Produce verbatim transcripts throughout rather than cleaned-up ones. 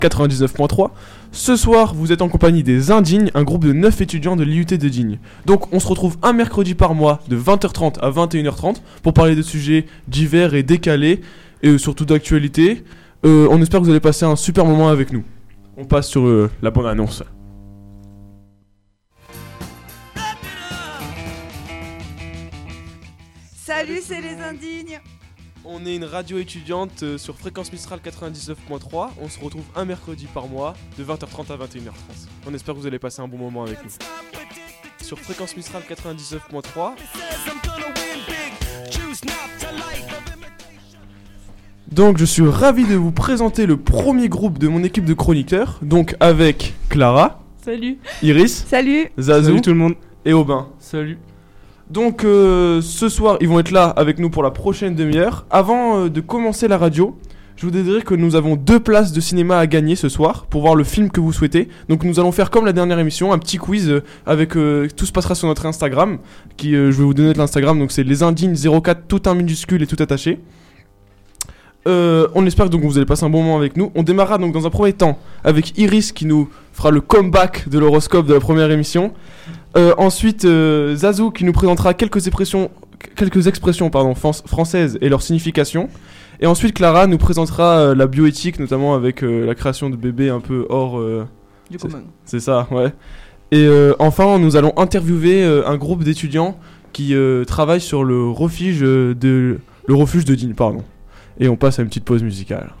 quatre-vingt-dix-neuf point trois. Ce soir, vous êtes en compagnie des Indignes, un groupe de neuf étudiants de l'I U T de Digne. Donc, on se retrouve un mercredi par mois de vingt heures trente à vingt et une heures trente pour parler de sujets divers et décalés et surtout d'actualité. Euh, on espère que vous allez passer un super moment avec nous. On passe sur euh, la bonne annonce. Salut, c'est les Indignes. On est une radio étudiante euh, sur Fréquence Mistral quatre-vingt-dix-neuf point trois. On se retrouve un mercredi par mois de vingt heures trente à vingt et une heures trente. On espère que vous allez passer un bon moment avec nous. Sur Fréquence Mistral quatre-vingt-dix-neuf point trois. Donc je suis ravi de vous présenter le premier groupe de mon équipe de chroniqueurs. Donc avec Clara. Salut. Iris. Salut. Zazou. Salut tout le monde. Et Aubin. Salut. Donc euh, ce soir, ils vont être là avec nous pour la prochaine demi-heure. Avant euh, de commencer la radio, je voudrais dire que nous avons deux places de cinéma à gagner ce soir pour voir le film que vous souhaitez. Donc nous allons faire comme la dernière émission, un petit quiz euh, avec euh, tout se passera sur notre Instagram, qui euh, je vais vous donner de l'Instagram. Donc c'est les Indignes zéro quatre, tout un minuscule et tout attaché. Euh, on espère donc que vous allez passer un bon moment avec nous. On démarrera donc dans un premier temps avec Iris qui nous fera le comeback de l'horoscope de la première émission. Euh, ensuite, euh, Zazou qui nous présentera quelques expressions, quelques expressions pardon, f- françaises et leur signification. Et ensuite, Clara nous présentera euh, la bioéthique, notamment avec euh, la création de bébés un peu hors... Euh, Du c'est, commun. c'est ça, ouais. Et euh, enfin, nous allons interviewer euh, un groupe d'étudiants qui euh, travaillent sur le refuge de, le refuge de Digne, pardon. Et on passe à une petite pause musicale.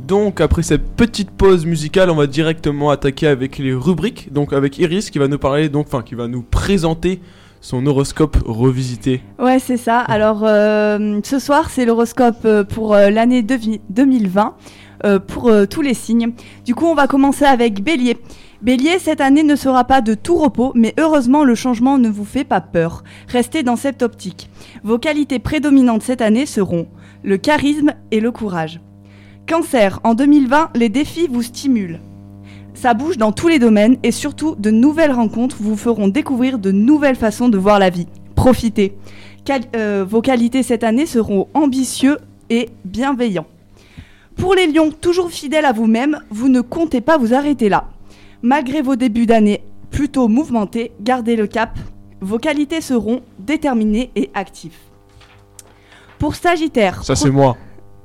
Donc après cette petite pause musicale, on va directement attaquer avec les rubriques. Donc avec Iris qui va nous parler, donc enfin qui va nous présenter son horoscope revisité. Ouais, c'est ça. Alors euh, ce soir, c'est l'horoscope euh, pour euh, l'année devi- deux mille vingt euh, pour euh, tous les signes. Du coup, on va commencer avec Bélier. Bélier, cette année ne sera pas de tout repos, mais heureusement, le changement ne vous fait pas peur. Restez dans cette optique. Vos qualités prédominantes cette année seront le charisme et le courage. Cancer, en deux mille vingt, les défis vous stimulent. Ça bouge dans tous les domaines et surtout, de nouvelles rencontres vous feront découvrir de nouvelles façons de voir la vie. Profitez. Qual- euh, vos qualités cette année seront ambitieux et bienveillants. Pour les lions, toujours fidèles à vous-même, vous ne comptez pas vous arrêter là. Malgré vos débuts d'année plutôt mouvementés, gardez le cap. Vos qualités seront déterminées et actives. Pour Sagittaire, Ça pro- c'est moi.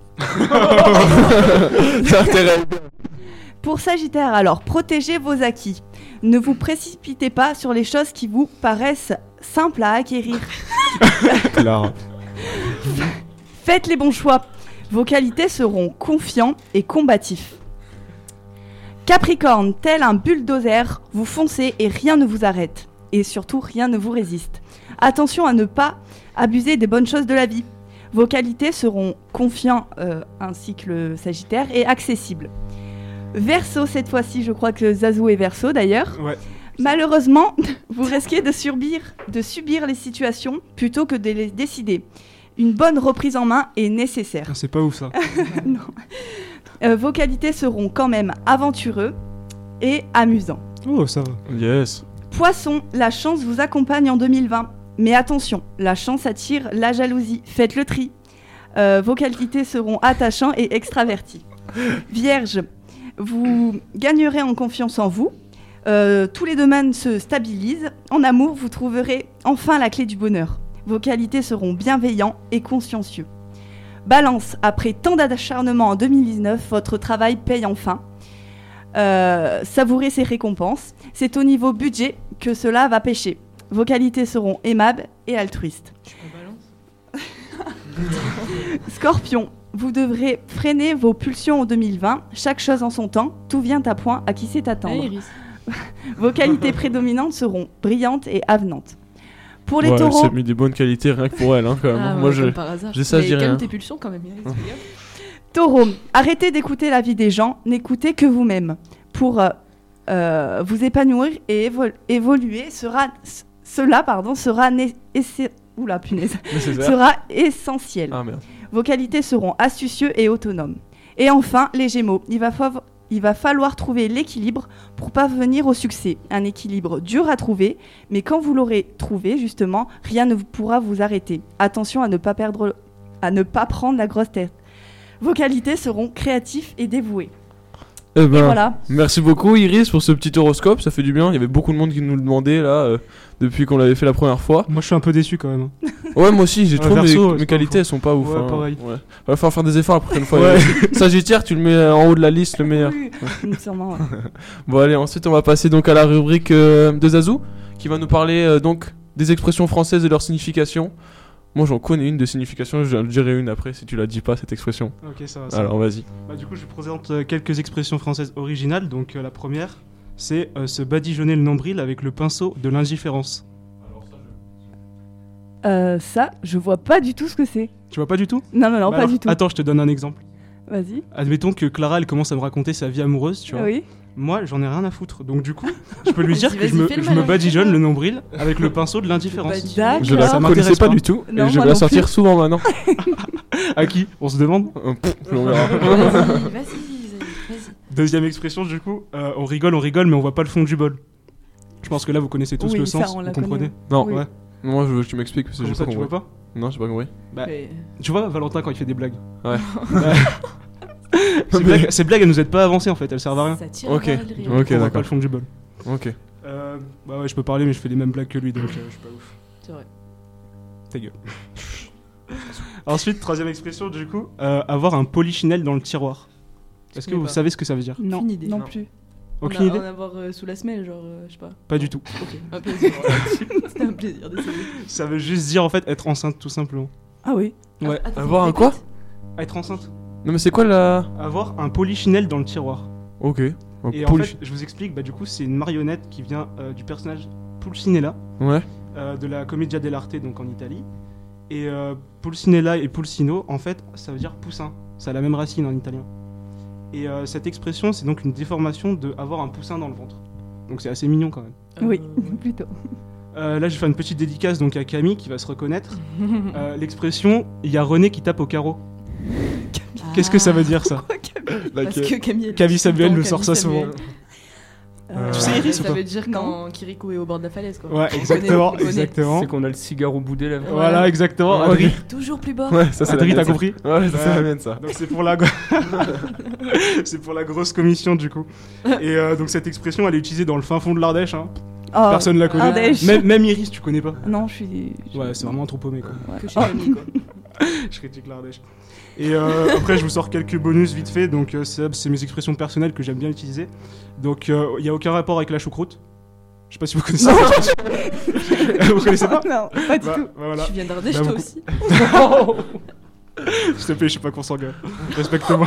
Ça intéresse. Pour Sagittaire, alors, protégez vos acquis. Ne vous précipitez pas sur les choses qui vous paraissent simples à acquérir. Clara. Faites les bons choix. Vos qualités seront confiants et combatifs. Capricorne, tel un bulldozer, vous foncez et rien ne vous arrête. Et surtout, rien ne vous résiste. Attention à ne pas abuser des bonnes choses de la vie. Vos qualités seront confiants, euh, ainsi que le Sagittaire, et accessibles. Verseau, cette fois-ci, je crois que Zazou est Verseau d'ailleurs. Ouais. Malheureusement, vous risquez de subir, de subir les situations plutôt que de les décider. Une bonne reprise en main est nécessaire. Ah, c'est pas ouf ça. Non. Euh, vos qualités seront quand même aventureux et amusants. Oh, ça va. Yes. Poisson, la chance vous accompagne en deux mille vingt. Mais attention, la chance attire la jalousie. Faites le tri. Euh, vos qualités seront attachants et extravertis. Vierge, vous gagnerez en confiance en vous. Euh, tous les domaines se stabilisent. En amour, vous trouverez enfin la clé du bonheur. Vos qualités seront bienveillants et consciencieux. Balance, après tant d'acharnement en deux mille dix-neuf, votre travail paye enfin. Euh, savourez ses récompenses. C'est au niveau budget que cela va pêcher. Vos qualités seront aimables et altruistes. Scorpion, vous devrez freiner vos pulsions en deux mille vingt. Chaque chose en son temps, tout vient à point à qui sait attendre. Ah, Iris. Vos qualités prédominantes seront brillantes et avenantes. Pour les Ouais, elle taureaux, s'est mis des bonnes qualités rien que pour elle, hein, quand même. Ah, ouais, Moi, je... comme par hasard. j'ai ça, je Mais dis calme rien. tes pulsions quand même, Iris, fais gaffe. taureaux, arrêtez d'écouter la vie des gens, n'écoutez que vous-même. Pour euh, euh, vous épanouir et évo- évoluer, sera, c- cela pardon, sera, né- essa- Oula, punaise, Nécessaire. sera essentiel. Ah merde. Vos qualités seront astucieux et autonomes. Et enfin, les Gémeaux, il va, fav- il va falloir trouver l'équilibre pour parvenir au succès. Un équilibre dur à trouver, mais quand vous l'aurez trouvé, justement, rien ne vous- pourra vous arrêter. Attention à ne pas perdre, à ne pas prendre la grosse tête. Vos qualités seront créatifs et dévoués. Eh ben, Et voilà. merci beaucoup Iris pour ce petit horoscope, ça fait du bien. Il y avait beaucoup de monde qui nous le demandait là euh, depuis qu'on l'avait fait la première fois. Moi, je suis un peu déçu quand même. Ouais, moi aussi, j'ai Ouais, trouvé Verseau, mes, c'est mes pas qualités, faux. elles sont pas ouf. Ouais, hein. pareil. Ouais. Va falloir faire des efforts la prochaine fois. Ouais. Sagittaire, tu le mets en haut de la liste, le meilleur. Oui, sûrement, ouais. Bon, allez, ensuite on va passer donc à la rubrique euh, de Zazou qui va nous parler euh, donc des expressions françaises et leur signification. Moi j'en connais une de signification, je dirai une après si tu la dis pas cette expression. Ok, ça va. ça Alors va. vas-y. Bah, du coup, je vous présente euh, quelques expressions françaises originales. Donc, euh, la première, c'est euh, se badigeonner le nombril avec le pinceau de l'indifférence. Euh, ça, je vois pas du tout ce que c'est. Tu vois pas du tout? Non, non, non, Bah pas alors, du tout. Attends, je te donne un exemple. Vas-y. Admettons que Clara, elle commence à me raconter sa vie amoureuse, tu vois. Oui. Moi, j'en ai rien à foutre. Donc, du coup, je peux lui dire Vas-y, que je vas-y, me, fais le je me malin. badigeonne le nombril avec le pinceau de l'indifférence. badigeonner. D'accord. Je la Ça connaissais m'intéresse pas, pas. du tout Non, et je moi vais la non sortir plus. souvent maintenant. À qui? On se demande. Euh, pff, on verra. Vas-y, vas-y, vas-y. Deuxième expression, du coup, euh, on rigole, on rigole, mais on voit pas le fond du bol. Je pense que là, vous connaissez tous Oui, le ça, sens, on vous la comprenez. Non, Oui. Ouais. moi je veux que tu m'expliques parce que Comment j'ai ça, pas tu compris. vois pas? Non, j'ai pas compris. Bah, Mais- tu vois, Valentin, quand il fait des blagues. Ouais. Bah, ces, blagues, ces blagues, elles nous aident pas à avancer en fait, elles servent à rien. Ça tire Ok. vers le rire. Ok, on voit d'accord. pas le fond du bol. Ok. Euh, bah ouais, je peux parler, mais je fais les mêmes blagues que lui, donc euh, je suis pas ouf. C'est vrai. Ta gueule. Ensuite, troisième expression, du coup, euh, avoir un polichinelle dans le tiroir. Est-ce que connais vous pas. savez ce que ça veut dire? Non, Aucune idée. non Non. plus. Aucune on a, idée? En avoir euh, sous la semelle, genre, euh, je sais pas. Pas du tout. Ok, un plaisir. C'était un plaisir, désolé. Ça veut juste dire en fait être enceinte, tout simplement. Ah oui. Ouais. Attends, Avoir un répète. quoi? Être enceinte. Non, mais c'est quoi la. Avoir un polichinelle dans le tiroir. Ok. Un Et poly- en fait, je vous explique, bah du coup, c'est une marionnette qui vient euh, du personnage Pulcinella, Ouais. euh, de la Commedia dell'arte, donc en Italie. Et euh, Pulcinella et Pulcino, en fait, ça veut dire poussin. Ça a la même racine en italien. Et euh, cette expression, c'est donc une déformation de avoir un poussin dans le ventre. Donc c'est assez mignon quand même. Oui, Euh, plutôt. Euh, là, je vais faire une petite dédicace donc à Camille qui va se reconnaître. Euh, L'expression « il y a René qui tape au carreau ». Qu'est-ce que ça veut dire ça? Parce que Camille. elle Camille dit tout le Samuel temps le sort ça Camille souvent. Samuel. Euh, Tu sais, Iris, ou Ça pas veut dire quand Kirikou est au bord de la falaise, quoi. Ouais, On exactement, connaît, on connaît. exactement. C'est qu'on a le cigare au bout des lèvres. Voilà, Voilà. exactement. Ouais, Adri, Toujours plus bas. Ouais, ça c'est Adri, la t'as mienne, compris? ça. Ouais, ça c'est Ouais. la mienne, ça. Donc c'est pour la go- c'est pour la grosse commission du coup. Et euh, donc cette expression elle est utilisée dans le fin fond de l'Ardèche. Hein. oh, Personne la connaît. Ardèche. Même, même Iris, tu connais pas. Non, je suis. je- Ouais, c'est vraiment trop paumé quoi. ouais. Que chez Camille, quoi. Je critique l'Ardèche. Et euh, après, je vous sors quelques bonus vite fait. Donc, euh, c'est c'est mes expressions personnelles que j'aime bien utiliser. Donc, il n'y a aucun rapport avec la choucroute. Je sais pas si vous connaissez ça. Vous connaissez pas? Non, pas du Bah, tout. bah, voilà. Tu viens d'Ardèche, Bah, toi beaucoup. aussi. S'il te plaît, je suis pas consanguin. Respecte-moi.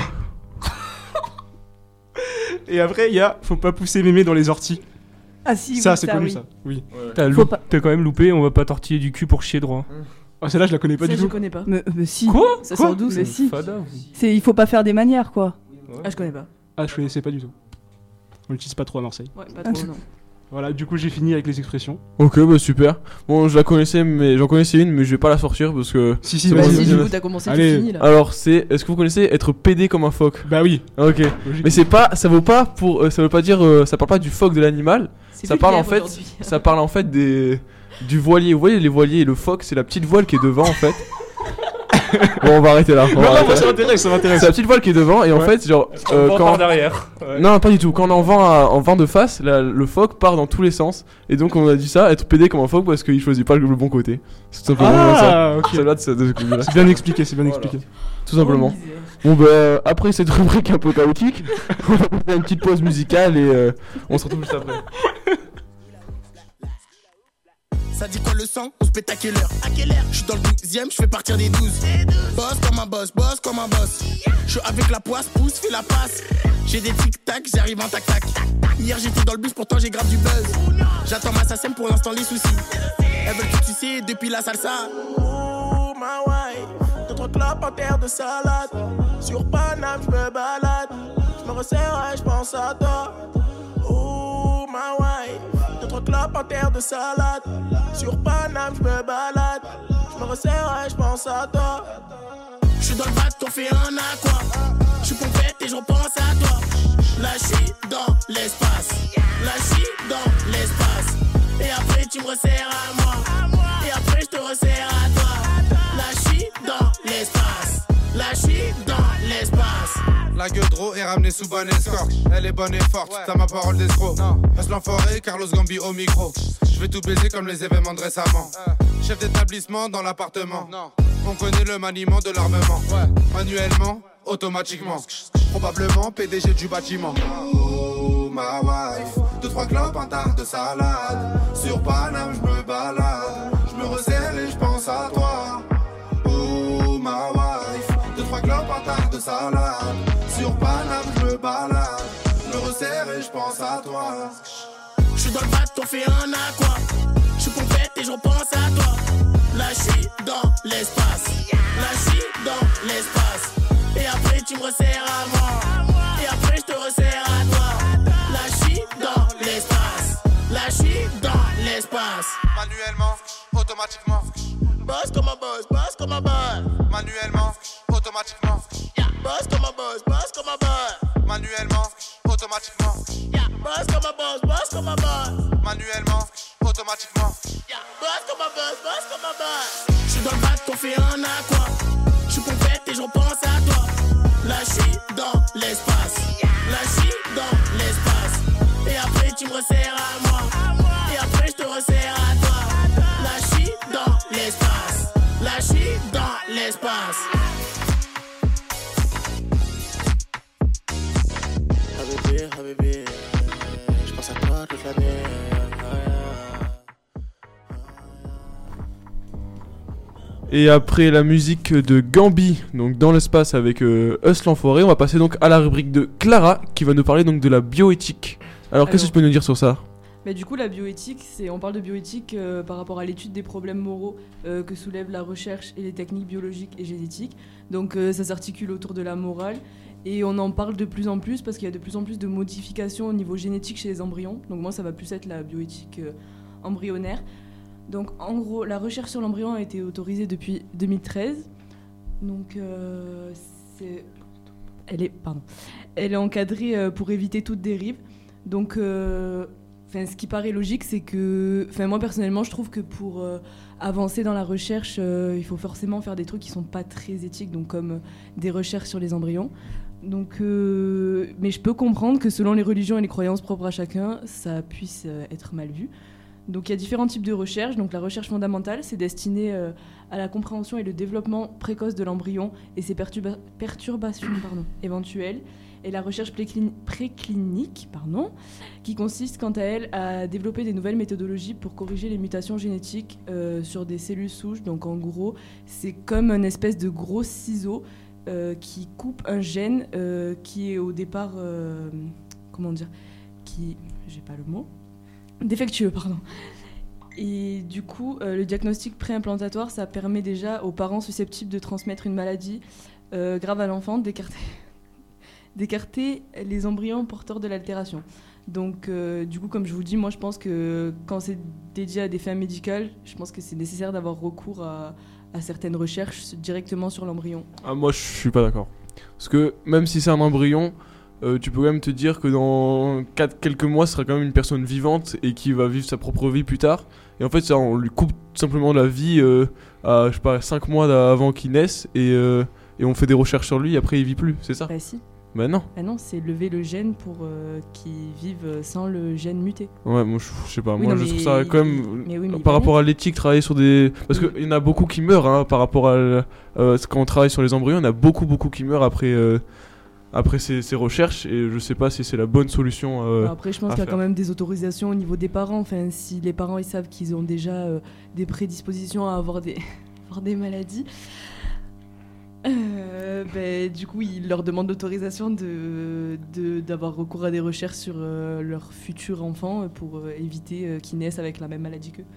Et après, il y a faut pas pousser mémé dans les orties. Ah si, Ça, oui, c'est connu, oui. ça. Oui. T'as, Faut lou- pas- t'as quand même loupé, on va pas tortiller du cul pour chier droit. Ah, celle-là, je la connais pas Ça, du je tout. connais pas. Mais, mais si. Quoi Ça Quoi sort d'où, ça Mais si. Fada. C'est, il faut pas faire des manières, quoi. Ah, je connais pas. Ah, je connaissais pas du tout. On l'utilise pas trop à Marseille. Ouais, pas trop, non. Voilà, du coup, j'ai fini avec les expressions. Ok, bah super. Bon, je la connaissais, mais j'en connaissais une, mais je vais pas la sortir parce que. Si, si, C'est vas-y. bon, Vas-y, vas-y, du vas-y. coup, t'as commencé, Allez. tu finis là. Alors, c'est. Est-ce que vous connaissez être pédé comme un phoque? Bah oui. Ok. Logique. Mais c'est pas. Ça vaut pas pour. euh, ça veut pas dire. euh, ça parle pas du phoque de l'animal. C'est Ça plus parle en clair fait. aujourd'hui. Ça parle en fait des. Du voilier. Vous voyez les voiliers et le phoque, c'est la petite voile qui est devant en fait. Bon, on va arrêter là. on Non, va non, arrêter moi, là. ça m'intéresse, ça m'intéresse. C'est la petite voile qui est devant et en Ouais. fait, genre. euh, On quand... part derrière. Ouais. Non, pas du tout. Quand on est en vent, à- en vent de face, la- le phoque part dans tous les sens. Et donc, on a dit ça, être pédé comme un phoque parce qu'il choisit pas le, le bon côté. C'est tout simplement comme ça. Ah, ok. Ça va de, ce- de ce côté-là. C'est bien expliqué, c'est bien Voilà. expliqué. Tout simplement. Bon, bah, après cette rubrique un peu chaotique, on va faire une petite pause musicale et euh, on se retrouve juste après. Ça dit quoi le sang? On se pète à quelle heure? À quelle heure? Je suis dans le douzième, je fais partir des douze. Boss comme un boss, boss comme un boss. Je suis avec la poisse, pousse, fais la passe. J'ai des tic-tac, j'arrive en tac-tac. Hier j'étais dans le bus, pourtant j'ai grave du buzz. J'attends ma sasem pour l'instant les soucis. Elles veulent tout sucer depuis la salsa. Oh ma wife, deux trois clopes en terre de salade. Sur Paname je me balade. Je me resserre et je pense à toi. Oh ma wife, deux trois clopes en terre de salade. Sur Paname je me balade. Je me resserre et je pense à toi. Je suis dans le bac, t'en fais un aqua. Je suis pompette et je repense à toi. Là je suis dans l'espace. Là je suis dans l'espace. Et après tu me resserres à moi. Et après je te resserre à toi. Là je suis dans l'espace. Là je suis dans l'espace. La gueule d'eau est ramenée sous bonne escorte. Elle est bonne et forte, t'as ma parole d'escroc. Reste l'enfoiré, Carlos Gambi au micro. Je vais tout baiser comme les événements de récemment. Chef d'établissement dans l'appartement. On connaît le maniement de l'armement. Manuellement, automatiquement. Probablement P D G du bâtiment. Oh ma wife, deux trois clopes, un tas de salade. Sur Paname, je me balade. Je me resserre et je pense à toi. Oh ma wife, deux trois clopes, un tas de salade. Sur Paname, je me balade. Je me resserre et je pense à toi. Je suis dans le bac, t'en fais un aqua. Je suis pompette et je repense à toi. Là je suis dans l'espace. Là je suis dans l'espace. Et après tu me resserres à moi. Et après je te resserre à toi. Là je suis dans l'espace. Là je suis dans l'espace. Manuellement, automatiquement. Boss comme un boss, boss comme un boss. Manuellement, automatiquement. Boss comme un boss, boss comme un boss. Manuellement, automatiquement. Boss comme un boss, boss comme un boss. Manuellement, automatiquement. Boss comme un boss, boss comme un boss. Je suis dans le bac, t'en fais un aqua. Je suis pompette et je repense à toi. Là je suis dans l'espace. Là je suis dans l'espace. Et après tu me resserres à moi. Et après je te resserre à toi. Là je suis dans l'espace. Là je suis dans l'espace. Habibi, habibi, je pense à toi toute l'année. Et après la musique de Gambi, donc dans l'espace avec euh, Us l'Enfoiré, on va passer donc à la rubrique de Clara qui va nous parler donc de la bioéthique. Alors, Alors qu'est-ce que tu peux nous dire sur ça ? Bah, du coup, la bioéthique, c'est, on parle de bioéthique euh, par rapport à l'étude des problèmes moraux euh, que soulèvent la recherche et les techniques biologiques et génétiques. Donc euh, ça s'articule autour de la morale et on en parle de plus en plus parce qu'il y a de plus en plus de modifications au niveau génétique chez les embryons. Donc moi, ça va plus être la bioéthique euh, embryonnaire. Donc en gros, la recherche sur l'embryon a été autorisée depuis deux mille treize. Donc euh, c'est... Elle est, pardon. Elle est encadrée euh, pour éviter toute dérive. Donc euh, ce qui paraît logique, c'est que... Moi personnellement, je trouve que pour euh, avancer dans la recherche, euh, il faut forcément faire des trucs qui ne sont pas très éthiques, donc comme euh, des recherches sur les embryons. Donc, euh, mais je peux comprendre que selon les religions et les croyances propres à chacun, ça puisse euh, être mal vu. Donc il y a différents types de recherche. Donc la recherche fondamentale, c'est destiné euh, à la compréhension et le développement précoce de l'embryon et ses perturba- perturbations pardon, éventuelles. Et la recherche préclin- préclinique, pardon, qui consiste quant à elle à développer des nouvelles méthodologies pour corriger les mutations génétiques euh, sur des cellules souches. Donc en gros, c'est comme une espèce de gros ciseau euh, qui coupe un gène euh, qui est au départ, euh, comment dire, qui, j'ai pas le mot, défectueux, pardon. Et du coup, euh, le diagnostic préimplantatoire, ça permet déjà aux parents susceptibles de transmettre une maladie euh, grave à l'enfant d'écarter, d'écarter les embryons porteurs de l'altération. Donc, euh, du coup, comme je vous dis, moi, je pense que quand c'est dédié à des fins médicales, je pense que c'est nécessaire d'avoir recours à, à certaines recherches directement sur l'embryon. Ah, moi, je suis pas d'accord. Parce que même si c'est un embryon... Euh, tu peux quand même te dire que dans quatre, quelques mois, ce sera quand même une personne vivante et qui va vivre sa propre vie plus tard. Et en fait, ça, on lui coupe tout simplement la vie euh, à, je sais pas, cinq mois avant qu'il naisse et, euh, et on fait des recherches sur lui et après il vit plus, c'est ça ? Bah si. Bah non. Bah non, c'est lever le gène pour euh, qu'il vive sans le gène muté. Ouais, moi je, je sais pas, oui, moi non, je trouve ça quand même, mais oui, mais par rapport à l'éthique, travailler sur des... Parce oui. qu'il y en a beaucoup qui meurent hein, par rapport à... Euh, quand on travaille sur les embryons, il y en a beaucoup beaucoup qui meurent après... Euh, Après ces, ces recherches, et je sais pas si c'est la bonne solution. Euh, Après, je pense qu'il y a faire. quand même des autorisations au niveau des parents. Enfin, si les parents ils savent qu'ils ont déjà euh, des prédispositions à avoir des, avoir des maladies, euh, ben, du coup, ils leur demandent l'autorisation de, de, d'avoir recours à des recherches sur euh, leur futur enfant pour euh, éviter euh, qu'ils naissent avec la même maladie qu'eux.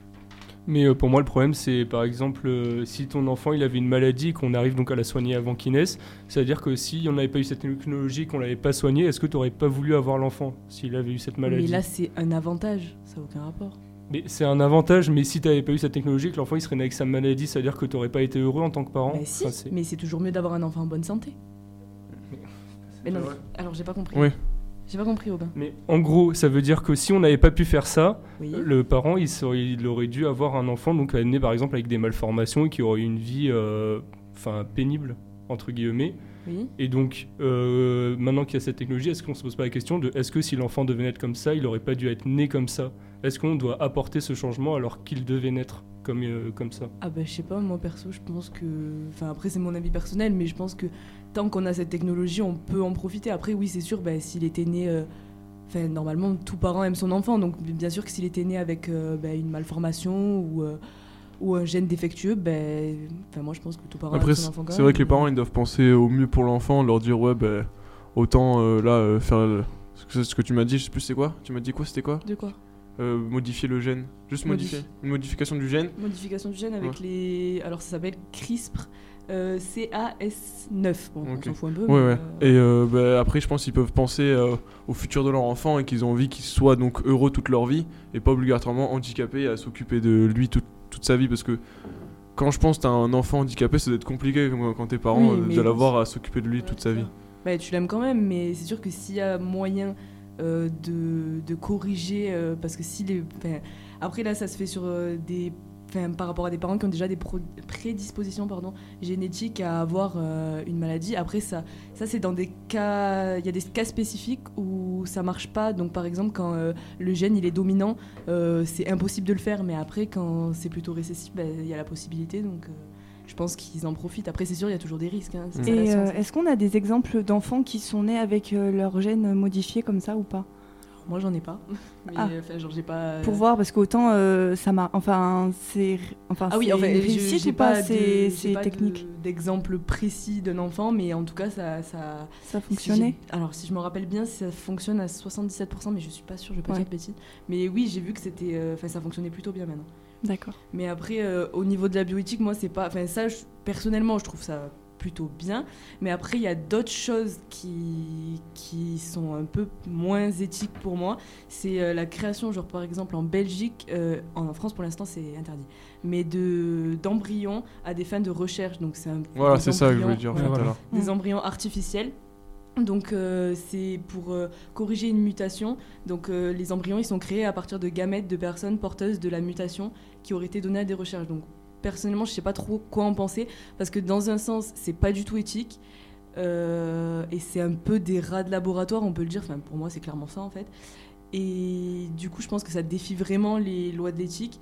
Mais euh, pour moi, le problème, c'est par exemple, euh, si ton enfant il avait une maladie et qu'on arrive donc à la soigner avant qu'il naisse, c'est-à-dire que si on n'avait pas eu cette technologie, qu'on l'avait pas soigné, est-ce que tu n'aurais pas voulu avoir l'enfant s'il avait eu cette maladie ? Mais là, c'est un avantage, ça n'a aucun rapport. Mais c'est un avantage, mais si tu n'avais pas eu cette technologie, que l'enfant il serait né avec sa maladie, c'est-à-dire que tu n'aurais pas été heureux en tant que parent ? Bah si, enfin, c'est... mais c'est toujours mieux d'avoir un enfant en bonne santé. Mais, mais non, mais, alors j'ai pas compris. Oui. J'ai pas compris, Aubin. Mais en gros, ça veut dire que si on n'avait pas pu faire ça, oui. le parent, il, serait, il aurait dû avoir un enfant donc né par exemple avec des malformations et qui aurait eu une vie euh, pénible, entre guillemets. Oui. Et donc, euh, maintenant qu'il y a cette technologie, est-ce qu'on se pose pas la question de est-ce que si l'enfant devait naître comme ça, il n'aurait pas dû être né comme ça ? Est-ce qu'on doit apporter ce changement alors qu'il devait naître comme, euh, comme ça ? Ah bah je sais pas, moi perso, je pense que... Enfin après c'est mon avis personnel, mais je pense que tant qu'on a cette technologie, on peut en profiter. Après oui, c'est sûr, bah, s'il était né... Enfin euh... normalement, tout parent aime son enfant, donc bien sûr que s'il était né avec euh, bah, une malformation ou... Euh... ou un gène défectueux, ben, enfin moi je pense que tout parent Après, aime son enfant quand c'est même. vrai que les parents ils doivent penser au mieux pour l'enfant, leur dire ouais ben autant euh, là euh, faire le... ce que tu m'as dit, je sais plus c'est quoi. Tu m'as dit quoi, c'était quoi ? De quoi ? euh, Modifier le gène, juste Modif- modifier, une modification du gène. Modification du gène avec ouais. les, alors ça s'appelle CRISPR. Euh, C A S neuf, bon, okay. On s'en fout un peu. Ouais, mais ouais. Euh... Et euh, bah, après, je pense qu'ils peuvent penser euh, au futur de leur enfant et qu'ils ont envie qu'il soit donc heureux toute leur vie et pas obligatoirement handicapé à s'occuper de lui toute, toute sa vie. Parce que quand je pense que t'as un enfant handicapé, ça doit être compliqué quand t'es parent oui, euh, de l'avoir à s'occuper de lui ouais, toute sa vie. Bah, tu l'aimes quand même, mais c'est sûr que s'il y a moyen euh, de, de corriger, euh, parce que si les. Après, là, ça se fait sur euh, des. Enfin, par rapport à des parents qui ont déjà des pro- prédispositions pardon, génétiques à avoir euh, une maladie. Après, ça, ça c'est dans des cas... Il y a des cas spécifiques où ça marche pas. Donc, par exemple, quand euh, le gène il est dominant, euh, c'est impossible de le faire. Mais après, quand c'est plutôt récessif, bah, il y a la possibilité. Donc, euh, je pense qu'ils en profitent. Après, c'est sûr, il y a toujours des risques. Hein, c'est Et euh, est-ce qu'on a des exemples d'enfants qui sont nés avec euh, leur gène modifié comme ça ou pas ? Moi, j'en ai pas. Mais, Ah. enfin, genre, j'ai pas. Pour voir, parce qu'autant euh, ça m'a. Enfin, c'est. Enfin, Ah oui, c'est en fait, une je- réussite j'ai ou pas, pas, de- c'est j'ai c'est pas technique. de- d'exemple précis d'un enfant, mais en tout cas, ça, ça, Ça si fonctionnait. j'ai- alors, si je me rappelle bien, ça fonctionne à soixante-dix-sept pour cent, mais je suis pas sûre, je vais pas Ouais. dire de bêtises. Mais oui, j'ai vu que c'était, euh, enfin, ça fonctionnait plutôt bien maintenant. D'accord. Mais après, euh, au niveau de la bioéthique, moi, c'est pas, enfin, ça, je- personnellement, je trouve ça plutôt bien. Mais après, il y a d'autres choses qui, qui sont un peu moins éthiques pour moi. C'est euh, la création, genre par exemple en Belgique, euh, en France pour l'instant c'est interdit, mais de d'embryons à des fins de recherche. Donc c'est un, Voilà, des c'est ça que je embryons- voulais dire en Ouais, fait, voilà. alors. des Mm. embryons artificiels. Donc euh, c'est pour euh, corriger une mutation. Donc euh, les embryons ils sont créés à partir de gamètes de personnes porteuses de la mutation qui auraient été données à des recherches. Donc personnellement je sais pas trop quoi en penser parce que dans un sens c'est pas du tout éthique euh, et c'est un peu des rats de laboratoire on peut le dire. Enfin pour moi c'est clairement ça en fait. Et du coup je pense que ça défie vraiment les lois de l'éthique.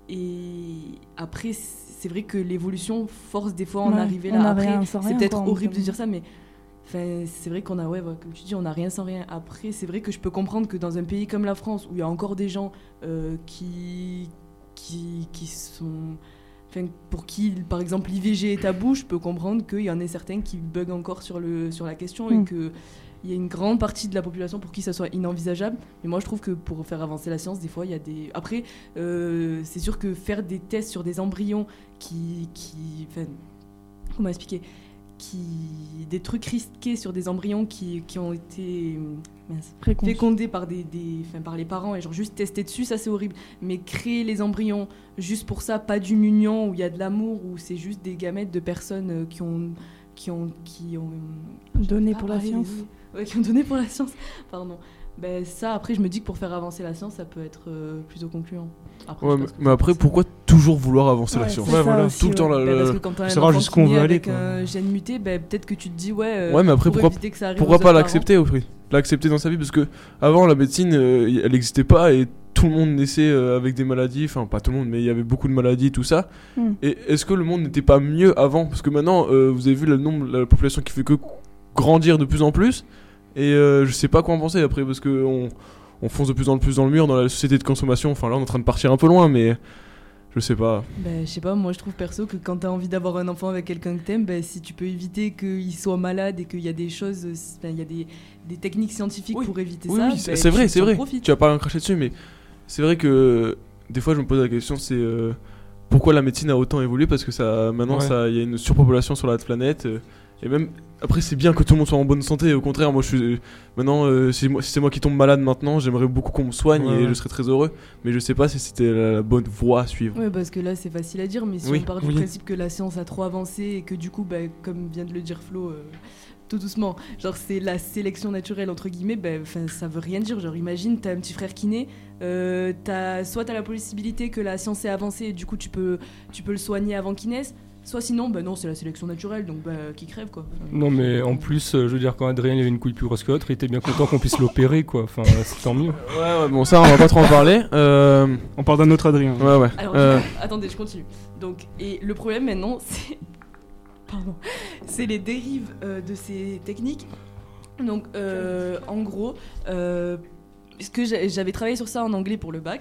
Et après c'est vrai que l'évolution force des fois à en Ouais, arriver on là. a Après rien sans c'est rien, peut-être quoi, horrible de on- dire ça mais enfin, c'est vrai qu'on a, ouais, voilà, comme tu dis, on n'a rien sans rien. Après, c'est vrai que je peux comprendre que dans un pays comme la France, où il y a encore des gens euh, qui, qui, qui sont... Enfin, pour qui, par exemple, l'I V G est tabou, je peux comprendre qu'il y en ait certains qui bug encore sur, le, sur la question Mm. et qu'il y a une grande partie de la population pour qui ça soit inenvisageable. Mais moi, je trouve que pour faire avancer la science, des fois, il y a des... Après, euh, c'est sûr que faire des tests sur des embryons qui... qui enfin, comment expliquer qui, des trucs risqués sur des embryons qui, qui ont été mince, Préconçu. fécondés par, des, des, enfin, par les parents et genre juste testés dessus, ça c'est horrible. Mais créer les embryons juste pour ça, pas d'une union où il y a de l'amour, où c'est juste des gamètes de personnes euh, qui ont, qui ont, qui ont Donné ah, pour la pareil, science. désolée. Ouais, qui ont donné pour la science. Pardon. Ben ça, après, je me dis que pour faire avancer la science, ça peut être euh, plutôt concluant. Après, Ouais, je mais, pense que mais après, c'est- pourquoi toujours vouloir avancer la Ouais, science c'est ça voilà. aussi, Tout le temps, ouais. là, Ben, parce là, que quand t'as un savoir enfant jusqu'où on qui naît veut aller, avec quoi. un gène muté, ben, peut-être que tu te dis ouais. euh, Ouais, mais après, pour pourquoi- éviter que ça arrive pourquoi aux pas autres l'accepter au prix L'accepter dans sa vie, parce que avant la médecine, euh, elle n'existait pas et tout le monde naissait euh, avec des maladies, enfin pas tout le monde, mais il y avait beaucoup de maladies, tout ça. Mm. Et est-ce que le monde n'était pas mieux avant? Parce que maintenant, euh, vous avez vu le nombre, la population qui fait que grandir de plus en plus, et euh, je sais pas quoi en penser après, parce que on, on fonce de plus en plus dans le mur dans la société de consommation. Enfin là, on est en train de partir un peu loin, mais je sais pas. Ben, je sais pas, moi je trouve perso que quand t'as envie d'avoir un enfant avec quelqu'un que t'aimes, ben, si tu peux éviter qu'il soit malade et qu'il y a des choses, euh, enfin, il y a des, des techniques scientifiques Oui. pour éviter Oui, ça, oui, c'est ben, c'est vrai, tu- c'est tu en vrai. profites. Tu vas pas en cracher dessus, mais c'est vrai que des fois je me pose la question, c'est euh, pourquoi la médecine a autant évolué? Parce que ça, maintenant, Ouais. ça, il y a une surpopulation sur la planète. euh, et même après, c'est bien que tout le monde soit en bonne santé. Au contraire, moi, je suis maintenant, euh, si, moi, si c'est moi qui tombe malade maintenant, j'aimerais beaucoup qu'on me soigne Ouais, et ouais. je serais très heureux. Mais je sais pas si c'était la, la bonne voie à suivre. Ouais, parce que là c'est facile à dire, mais si Oui. on part du Oui. principe que la science a trop avancé et que du coup, ben, comme vient de le dire Flo, euh, tout doucement, genre c'est la sélection naturelle entre guillemets, ben, 'fin, ça veut rien dire. Genre imagine, t'as un petit frère qui naît, euh, t'as, soit t'as la possibilité que la science ait avancé et du coup tu peux, tu peux le soigner avant qu'il naisse, soit sinon, ben non, c'est la sélection naturelle, donc ben, qui crève quoi. Enfin, Non, mais en plus, euh, je veux dire, quand Adrien il avait une couille plus grosse que l'autre, il était bien content qu'on puisse l'opérer, quoi. Enfin, c'est tant mieux. Ouais, ouais, bon, ça, on va pas trop en parler. Euh, On parle d'un autre Adrien. ouais, ouais. Alors, Euh, du coup, attendez, je continue. Donc, et le problème maintenant, c'est. Pardon. C'est les dérives euh, de ces techniques. Donc, euh, en gros, euh, parce que j'a- j'avais travaillé sur ça en anglais pour le bac.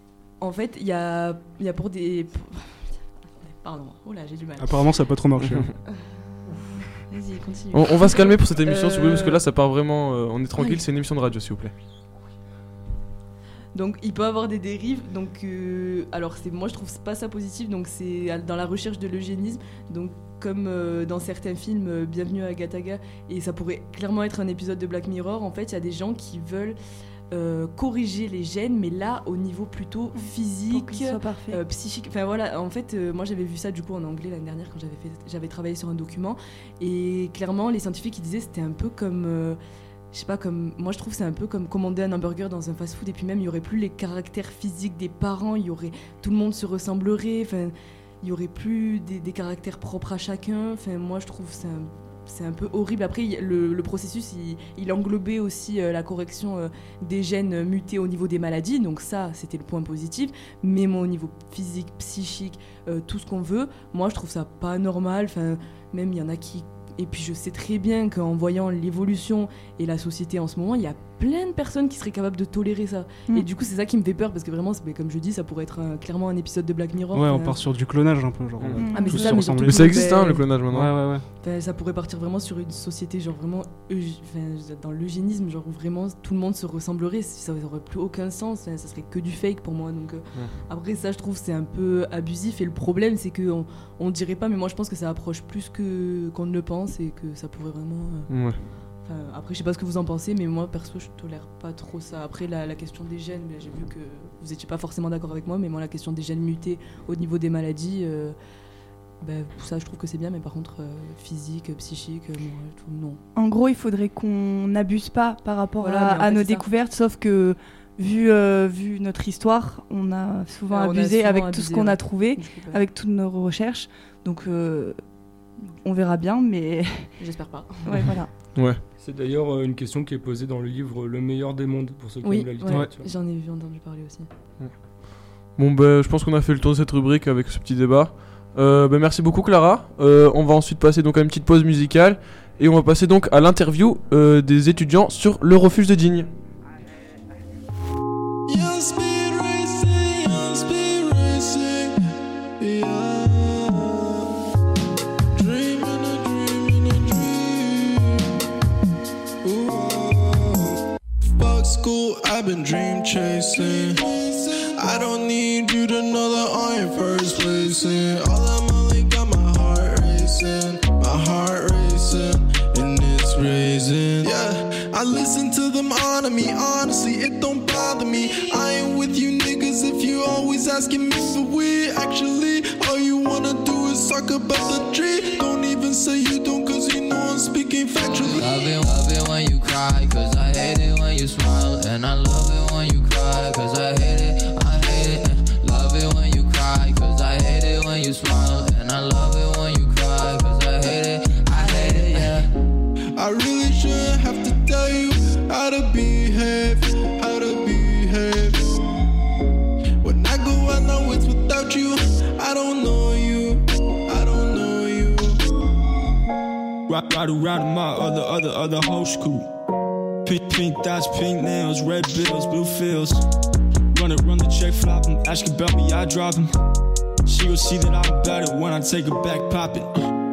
En fait, il y a, il y a pour des. pour- Pardon. Oh là, j'ai du mal. Apparemment, ça n'a pas trop marché. hein. Vas-y, continue. on, on va se calmer pour cette émission, s'il vous plaît, parce que Euh, là, ça part vraiment. euh, on est tranquille, oui. c'est une émission de radio, s'il vous plaît. Donc il peut avoir des dérives. Donc euh, alors c'est moi je trouve pas ça positif. Donc c'est dans la recherche de l'eugénisme. Donc comme euh, dans certains films, euh, Bienvenue à Gataga, et ça pourrait clairement être un épisode de Black Mirror. En fait, il y a des gens qui veulent euh, corriger les gènes, mais là au niveau plutôt Pour physique. qu'il soit parfait. Euh, psychique, enfin voilà, en fait, euh, moi j'avais vu ça du coup en anglais l'année dernière quand j'avais fait, j'avais travaillé sur un document, et clairement les scientifiques ils disaient c'était un peu comme, euh, je sais pas, comme, moi je trouve c'est un peu comme commander un hamburger dans un fast-food, et puis même il y aurait plus les caractères physiques des parents, il y aurait, tout le monde se ressemblerait, enfin, il y aurait plus des, des caractères propres à chacun, enfin moi je trouve c'est un c'est un peu horrible. Après, il- le, le processus, il, il englobait aussi euh, la correction euh, des gènes mutés au niveau des maladies. Donc ça, c'était le point positif. Mais moi, au niveau physique, psychique, euh, tout ce qu'on veut, moi, je trouve ça pas normal. Enfin, même, il y en a qui... et puis je sais très bien qu'en voyant l'évolution et la société en ce moment, il y a plein de personnes qui seraient capables de tolérer ça. Mm. Et du coup, c'est ça qui me fait peur parce que vraiment, c'est- comme je dis, ça pourrait être un- clairement un épisode de Black Mirror. Ouais, on Enfin, part sur du clonage un peu, genre. Mm. euh, Ah, mais tous c'est ça, se mais ressembler. surtout Mais ça existe, hein, ben, le clonage Ouais, maintenant. ouais, ouais. Enfin, ça pourrait partir vraiment sur une société genre vraiment eug- enfin, dans l'eugénisme, genre où vraiment tout le monde se ressemblerait, ça aurait plus aucun sens, enfin, ça serait que du fake pour moi. Donc euh, après ça, je trouve c'est un peu abusif et le problème c'est que on, on dirait pas, mais moi je pense que ça approche plus que qu'on ne le pense et que ça pourrait vraiment. euh, Ouais. enfin, après je sais pas ce que vous en pensez, mais moi perso je tolère pas trop ça. Après la, la question des gènes, j'ai vu que vous étiez pas forcément d'accord avec moi, mais moi la question des gènes mutés au niveau des maladies. euh, Ben, ça, je trouve que c'est bien, mais par contre, euh, physique, psychique, euh, moral, tout, non. En gros, il faudrait qu'on n'abuse pas par rapport Voilà, à, mais en à fait, nos c'est ça. découvertes, sauf que vu, euh, vu notre histoire, on a souvent Ouais, on a abusé souvent avec tout abusé, ce qu'on ouais. a trouvé, Du coup, bah, avec toutes nos recherches. Donc, euh, on verra bien, mais J'espère pas. ouais, voilà. Ouais. C'est d'ailleurs euh, une question qui est posée dans le livre Le meilleur des mondes, pour ceux qui Oui, aiment la ouais, littérature. j'en ai vu entendu parler aussi. Bon, ben, je pense qu'on a fait le tour de cette rubrique avec ce petit débat. Euh, ben, merci beaucoup, Clara. Euh, on va ensuite passer donc à une petite pause musicale. Et on va passer donc à l'interview euh, des étudiants sur le refuge de Digne. Young speed racing, young speed racing, yeah. Dreaming a dream in a dream. Ooh. Fuck school, I've been dream chasing. I don't need you to know that I ain't first placing. All that money got my heart racing, my heart racing, and it's raising. Yeah, I listen to them honor me, honestly, it don't bother me. I ain't with you niggas if you always asking me for weed. Actually, all you wanna do is talk about the tree. Don't even say you don't, cause you know I'm speaking factually. Love it, love it when you cry, cause I hate it when you smile. And I love it when you cry, cause I hate it, I hate it. Love it when you cry, cause I hate it when you smile. And I love it when you cry, cause I hate it, I hate it, yeah. I really shouldn't have to tell you how to behave, how to behave. When I go out now it's without you, I don't know you, I don't know you. Ride, ride around in my other, other, other whole school. Pink, pink dots, pink nails, red bills, blue fields. Run it, run the check, flop 'em. Ask about me, I drop 'em. She gon' see that I'm about it when I take her back poppin'.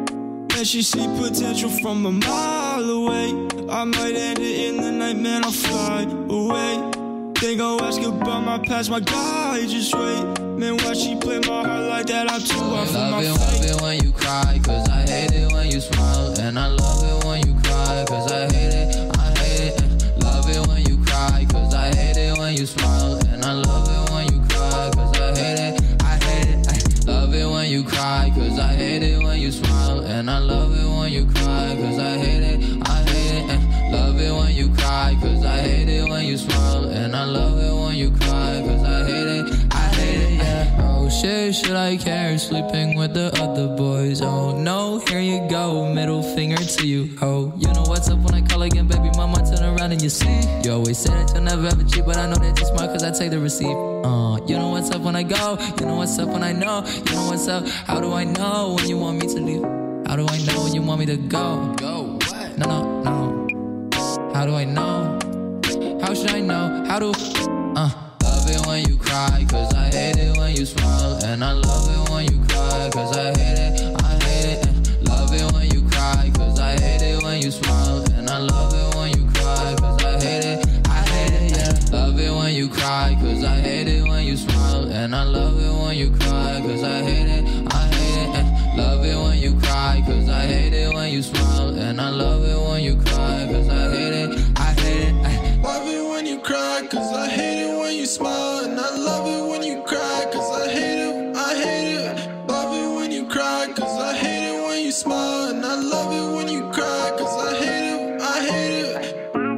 And she see potential from a mile away. I might end it in the night, man, I'll fly away. They gon' ask about my past, my guy, just wait. Man, why she play my heart like that? I'm too hard for Love my it, fight. love it when you cry, cause I hate it when you smile. And I love it when you cry, cause I hate it, I hate it. Love it when you cry, cause I hate it when you smile. And I love it when you cry, cause I hate it, I hate it. I love it when you cry, cause I hate it when you smile. And I love it when you cry, cause I hate it, I hate it. Love it when you cry, cause I hate it when you smile. And I love it when you cry, cause I hate it, I hate it, yeah. Oh shit, should I care? Sleeping with the other boys. Oh no, here you go, middle finger to you. Oh, you know what's up when I call again, baby mama, turn around and you see. You always say that you'll never ever cheat, but I know that you're smart cause I take the receipt. Uh, you know what's up when I go, you know what's up when I know. You know what's up, how do I know when you want me to leave? How do I know when you want me to go? Go, what? No, no, no. How do I know? How should I know? How do, uh Love it when you cry, cause I hate it when you smile. And I love it when you cry, cause I hate it, I hate it. Love it when you cry, cause I hate it when you smile. And I love it when you cry, cause I hate it, I hate it, yeah. Love it when you cry, cause I hate it when you smile. And I love it when you cry, cause I hate it, I hate it. Love it when you cry, cause I hate it when you smile. And I love it when you cry, cause I hate it, I hate it, I Love it when you cry, cause I hate it when you smile. And I love it when you cry, cause I hate it, I hate it. Love it when you cry, cause I hate it when you smile. And I love it when you cry, cause I hate it, I hate it.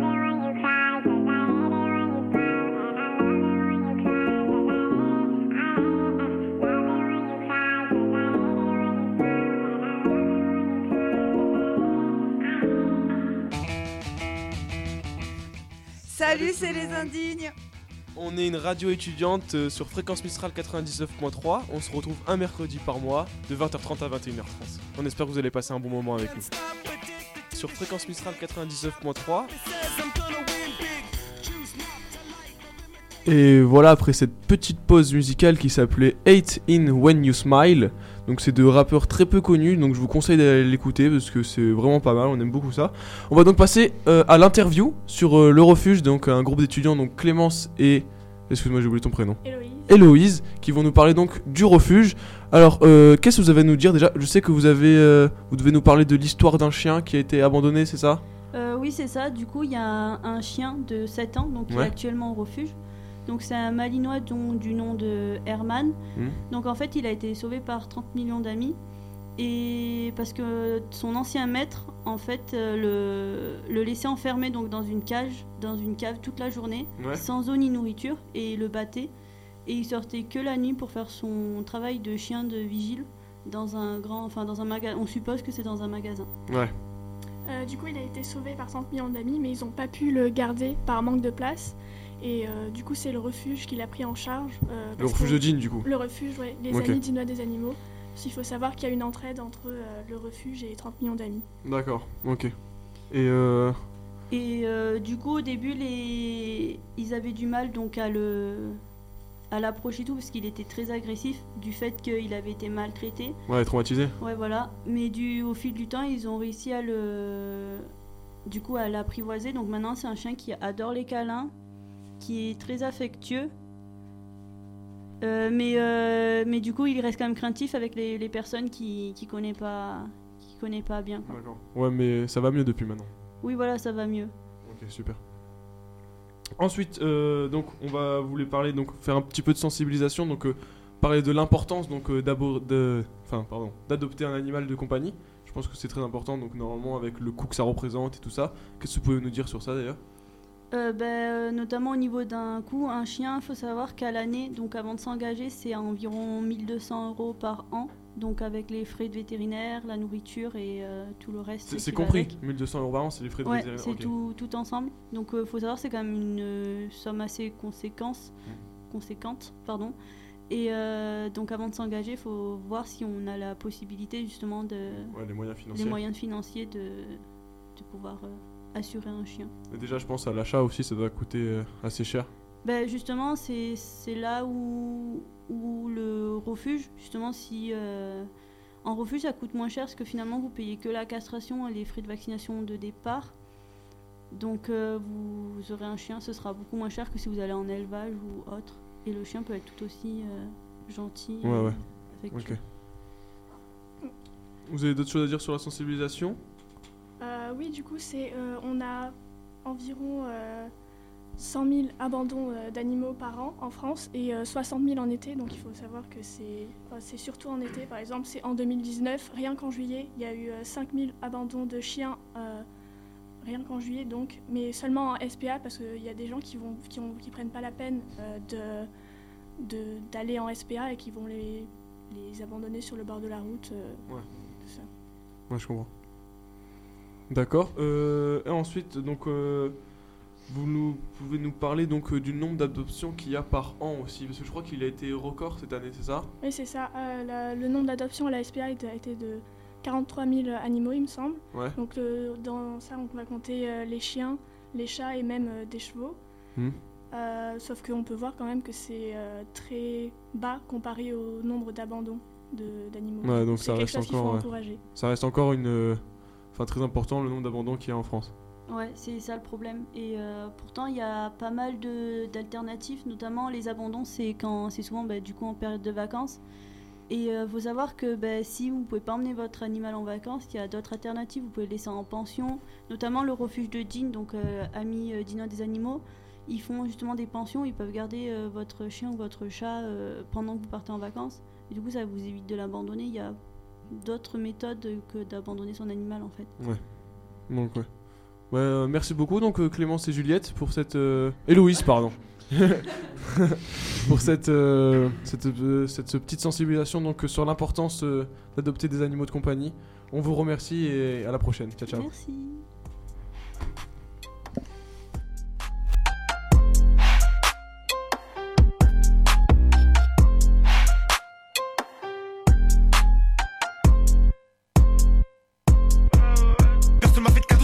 Salut, c'est les indignes. On est une radio étudiante euh, sur Fréquence Mistral quatre-vingt-dix-neuf point trois. On se retrouve un mercredi par mois de vingt heures trente à vingt et une heures trente. On espère que vous allez passer un bon moment avec nous. sur Fréquence Mistral quatre-vingt-dix-neuf point trois. Et voilà, après cette petite pause musicale qui s'appelait Eight In When You Smile, donc c'est deux rappeurs très peu connus, donc je vous conseille d'aller l'écouter parce que c'est vraiment pas mal, on aime beaucoup ça. On va donc passer euh, à l'interview sur euh, le refuge, donc un groupe d'étudiants, donc Clémence et... Excuse-moi, j'ai oublié ton prénom. Héloïse. Héloïse, qui vont nous parler donc du refuge. Alors, euh, qu'est-ce que vous avez à nous dire déjà ? Je sais que vous avez, euh, vous devez nous parler de l'histoire d'un chien qui a été abandonné, c'est ça ? euh, Oui, c'est ça. Du coup, il y a un, un chien de sept ans, donc qui Ouais. est actuellement au refuge. Donc c'est un malinois dont, du nom de Herman. Mmh. Donc en fait, il a été sauvé par trente millions d'amis. Et parce que son ancien maître, en fait, euh, le, le laissait enfermé donc, dans une cage, dans une cave toute la journée, Ouais. sans eau ni nourriture, et il le battait. Et il sortait que la nuit pour faire son travail de chien de vigile dans un grand, enfin dans un magasin. On suppose que c'est dans un magasin. Ouais. Euh, du coup, il a été sauvé par trente millions d'amis, mais ils n'ont pas pu le garder par manque de place. Et euh, du coup, c'est le refuge qui l'a pris en charge. euh, Le parce refuge que- de Dean, du coup. Le refuge, oui. Les Ok. amis d'Inois des animaux. Parce qu'il faut savoir qu'il y a une entraide entre euh, le refuge et trente millions d'amis. D'accord, ok. Et euh... Et euh, du coup, au début, les... ils avaient du mal donc à le à l'approcher tout parce qu'il était très agressif du fait qu'il avait été maltraité. Ouais, traumatisé. Ouais, voilà. Mais du au fil du temps, ils ont réussi à le du coup à l'apprivoiser. Donc maintenant, c'est un chien qui adore les câlins, qui est très affectueux. Euh, mais, euh, mais du coup, il reste quand même craintif avec les, les personnes qui qui connaît pas qui connaît pas bien. quoi. D'accord. Ouais, mais ça va mieux depuis maintenant. Oui, voilà, ça va mieux. Ok, super. Ensuite, euh, donc, on va vous les parler, donc faire un petit peu de sensibilisation, donc euh, parler de l'importance, donc euh, d'abo- de, enfin, pardon, d'adopter un animal de compagnie. Je pense que c'est très important, donc normalement avec le coût que ça représente et tout ça. Qu'est-ce que vous pouvez nous dire sur ça d'ailleurs ? Euh, ben, euh, notamment au niveau d'un coût, un chien, il faut savoir qu'à l'année, donc avant de s'engager, c'est à environ mille deux cents euros par an, donc avec les frais de vétérinaire, la nourriture et euh, tout le reste. C'est qui c'est va compris, avec. mille deux cents euros par an, c'est les frais de Ouais, vétérinaire. c'est ok. tout, tout ensemble. Donc il faut savoir c'est quand même une euh, somme assez conséquence, conséquente. Pardon. Et euh, donc avant de s'engager, il faut voir si on a la possibilité justement de... Ouais, les moyens financiers. les moyens financiers de, de pouvoir euh, assurer un chien. Et déjà, je pense à l'achat aussi, ça doit coûter euh, assez cher. Ben justement, c'est c'est là où, où le refuge, justement, si euh, en refuge ça coûte moins cher parce que finalement vous payez que la castration et les frais de vaccination de départ. Donc euh, vous, vous aurez un chien, ce sera beaucoup moins cher que si vous allez en élevage ou autre. Et le chien peut être tout aussi euh, gentil. Ouais, et ouais. affectueux. Ok. Vous avez d'autres choses à dire sur la sensibilisation ? Euh, oui, du coup, c'est, euh, on a environ euh, cent mille abandons euh, d'animaux par an en France et euh, soixante mille en été. Donc il faut savoir que c'est, enfin, c'est surtout en été. Par exemple, c'est en deux mille dix-neuf, rien qu'en juillet, il y a eu euh, cinq mille abandons de chiens. Euh, Rien qu'en juillet, donc, mais seulement en S P A parce qu'il y a des gens qui vont, qui, ont, qui prennent pas la peine euh, de, de, d'aller en S P A et qui vont les, les abandonner sur le bord de la route. euh, Ouais. tout ça. Ouais, je comprends. D'accord. Euh, et ensuite, donc, euh, vous nous, pouvez nous parler donc euh, du nombre d'adoptions qu'il y a par an aussi, parce que je crois qu'il a été record cette année, c'est ça ? Oui, c'est ça. Euh, la- le nombre d'adoptions à la S P A a été, a été de quarante-trois mille animaux, il me semble. Ouais. Donc euh, dans ça, on va compter euh, les chiens, les chats et même euh, des chevaux. Hmm. Euh, sauf qu'on peut voir quand même que c'est euh, très bas comparé au nombre d'abandons de- d'animaux. Ouais, donc c'est ça quelque reste chose qu'il faut encore. ouais. encourager. Ça reste encore une, euh, enfin très important le nombre d'abandons qu'il y a en France. Ouais, c'est ça le problème. Et euh, pourtant, il y a pas mal de, d'alternatives, notamment les abandons, c'est quand c'est souvent bah, du coup en période de vacances. Et il euh, faut savoir que bah, si vous ne pouvez pas emmener votre animal en vacances, il y a d'autres alternatives. Vous pouvez le laisser en pension, notamment le refuge de Dean, donc euh, amis euh, d'Inois des animaux. Ils font justement des pensions, ils peuvent garder euh, votre chien ou votre chat euh, pendant que vous partez en vacances. Et du coup, ça vous évite de l'abandonner. Il y a d'autres méthodes que d'abandonner son animal en fait. Ouais. Donc ouais. Ouais, euh, merci beaucoup donc euh, Clémence et Juliette pour cette euh... Héloïse pardon. pour cette, euh, cette, euh, cette, cette petite sensibilisation donc euh, sur l'importance euh, d'adopter des animaux de compagnie. On vous remercie et à la prochaine. Ciao ciao. Merci. Personne m'a fait de cadeau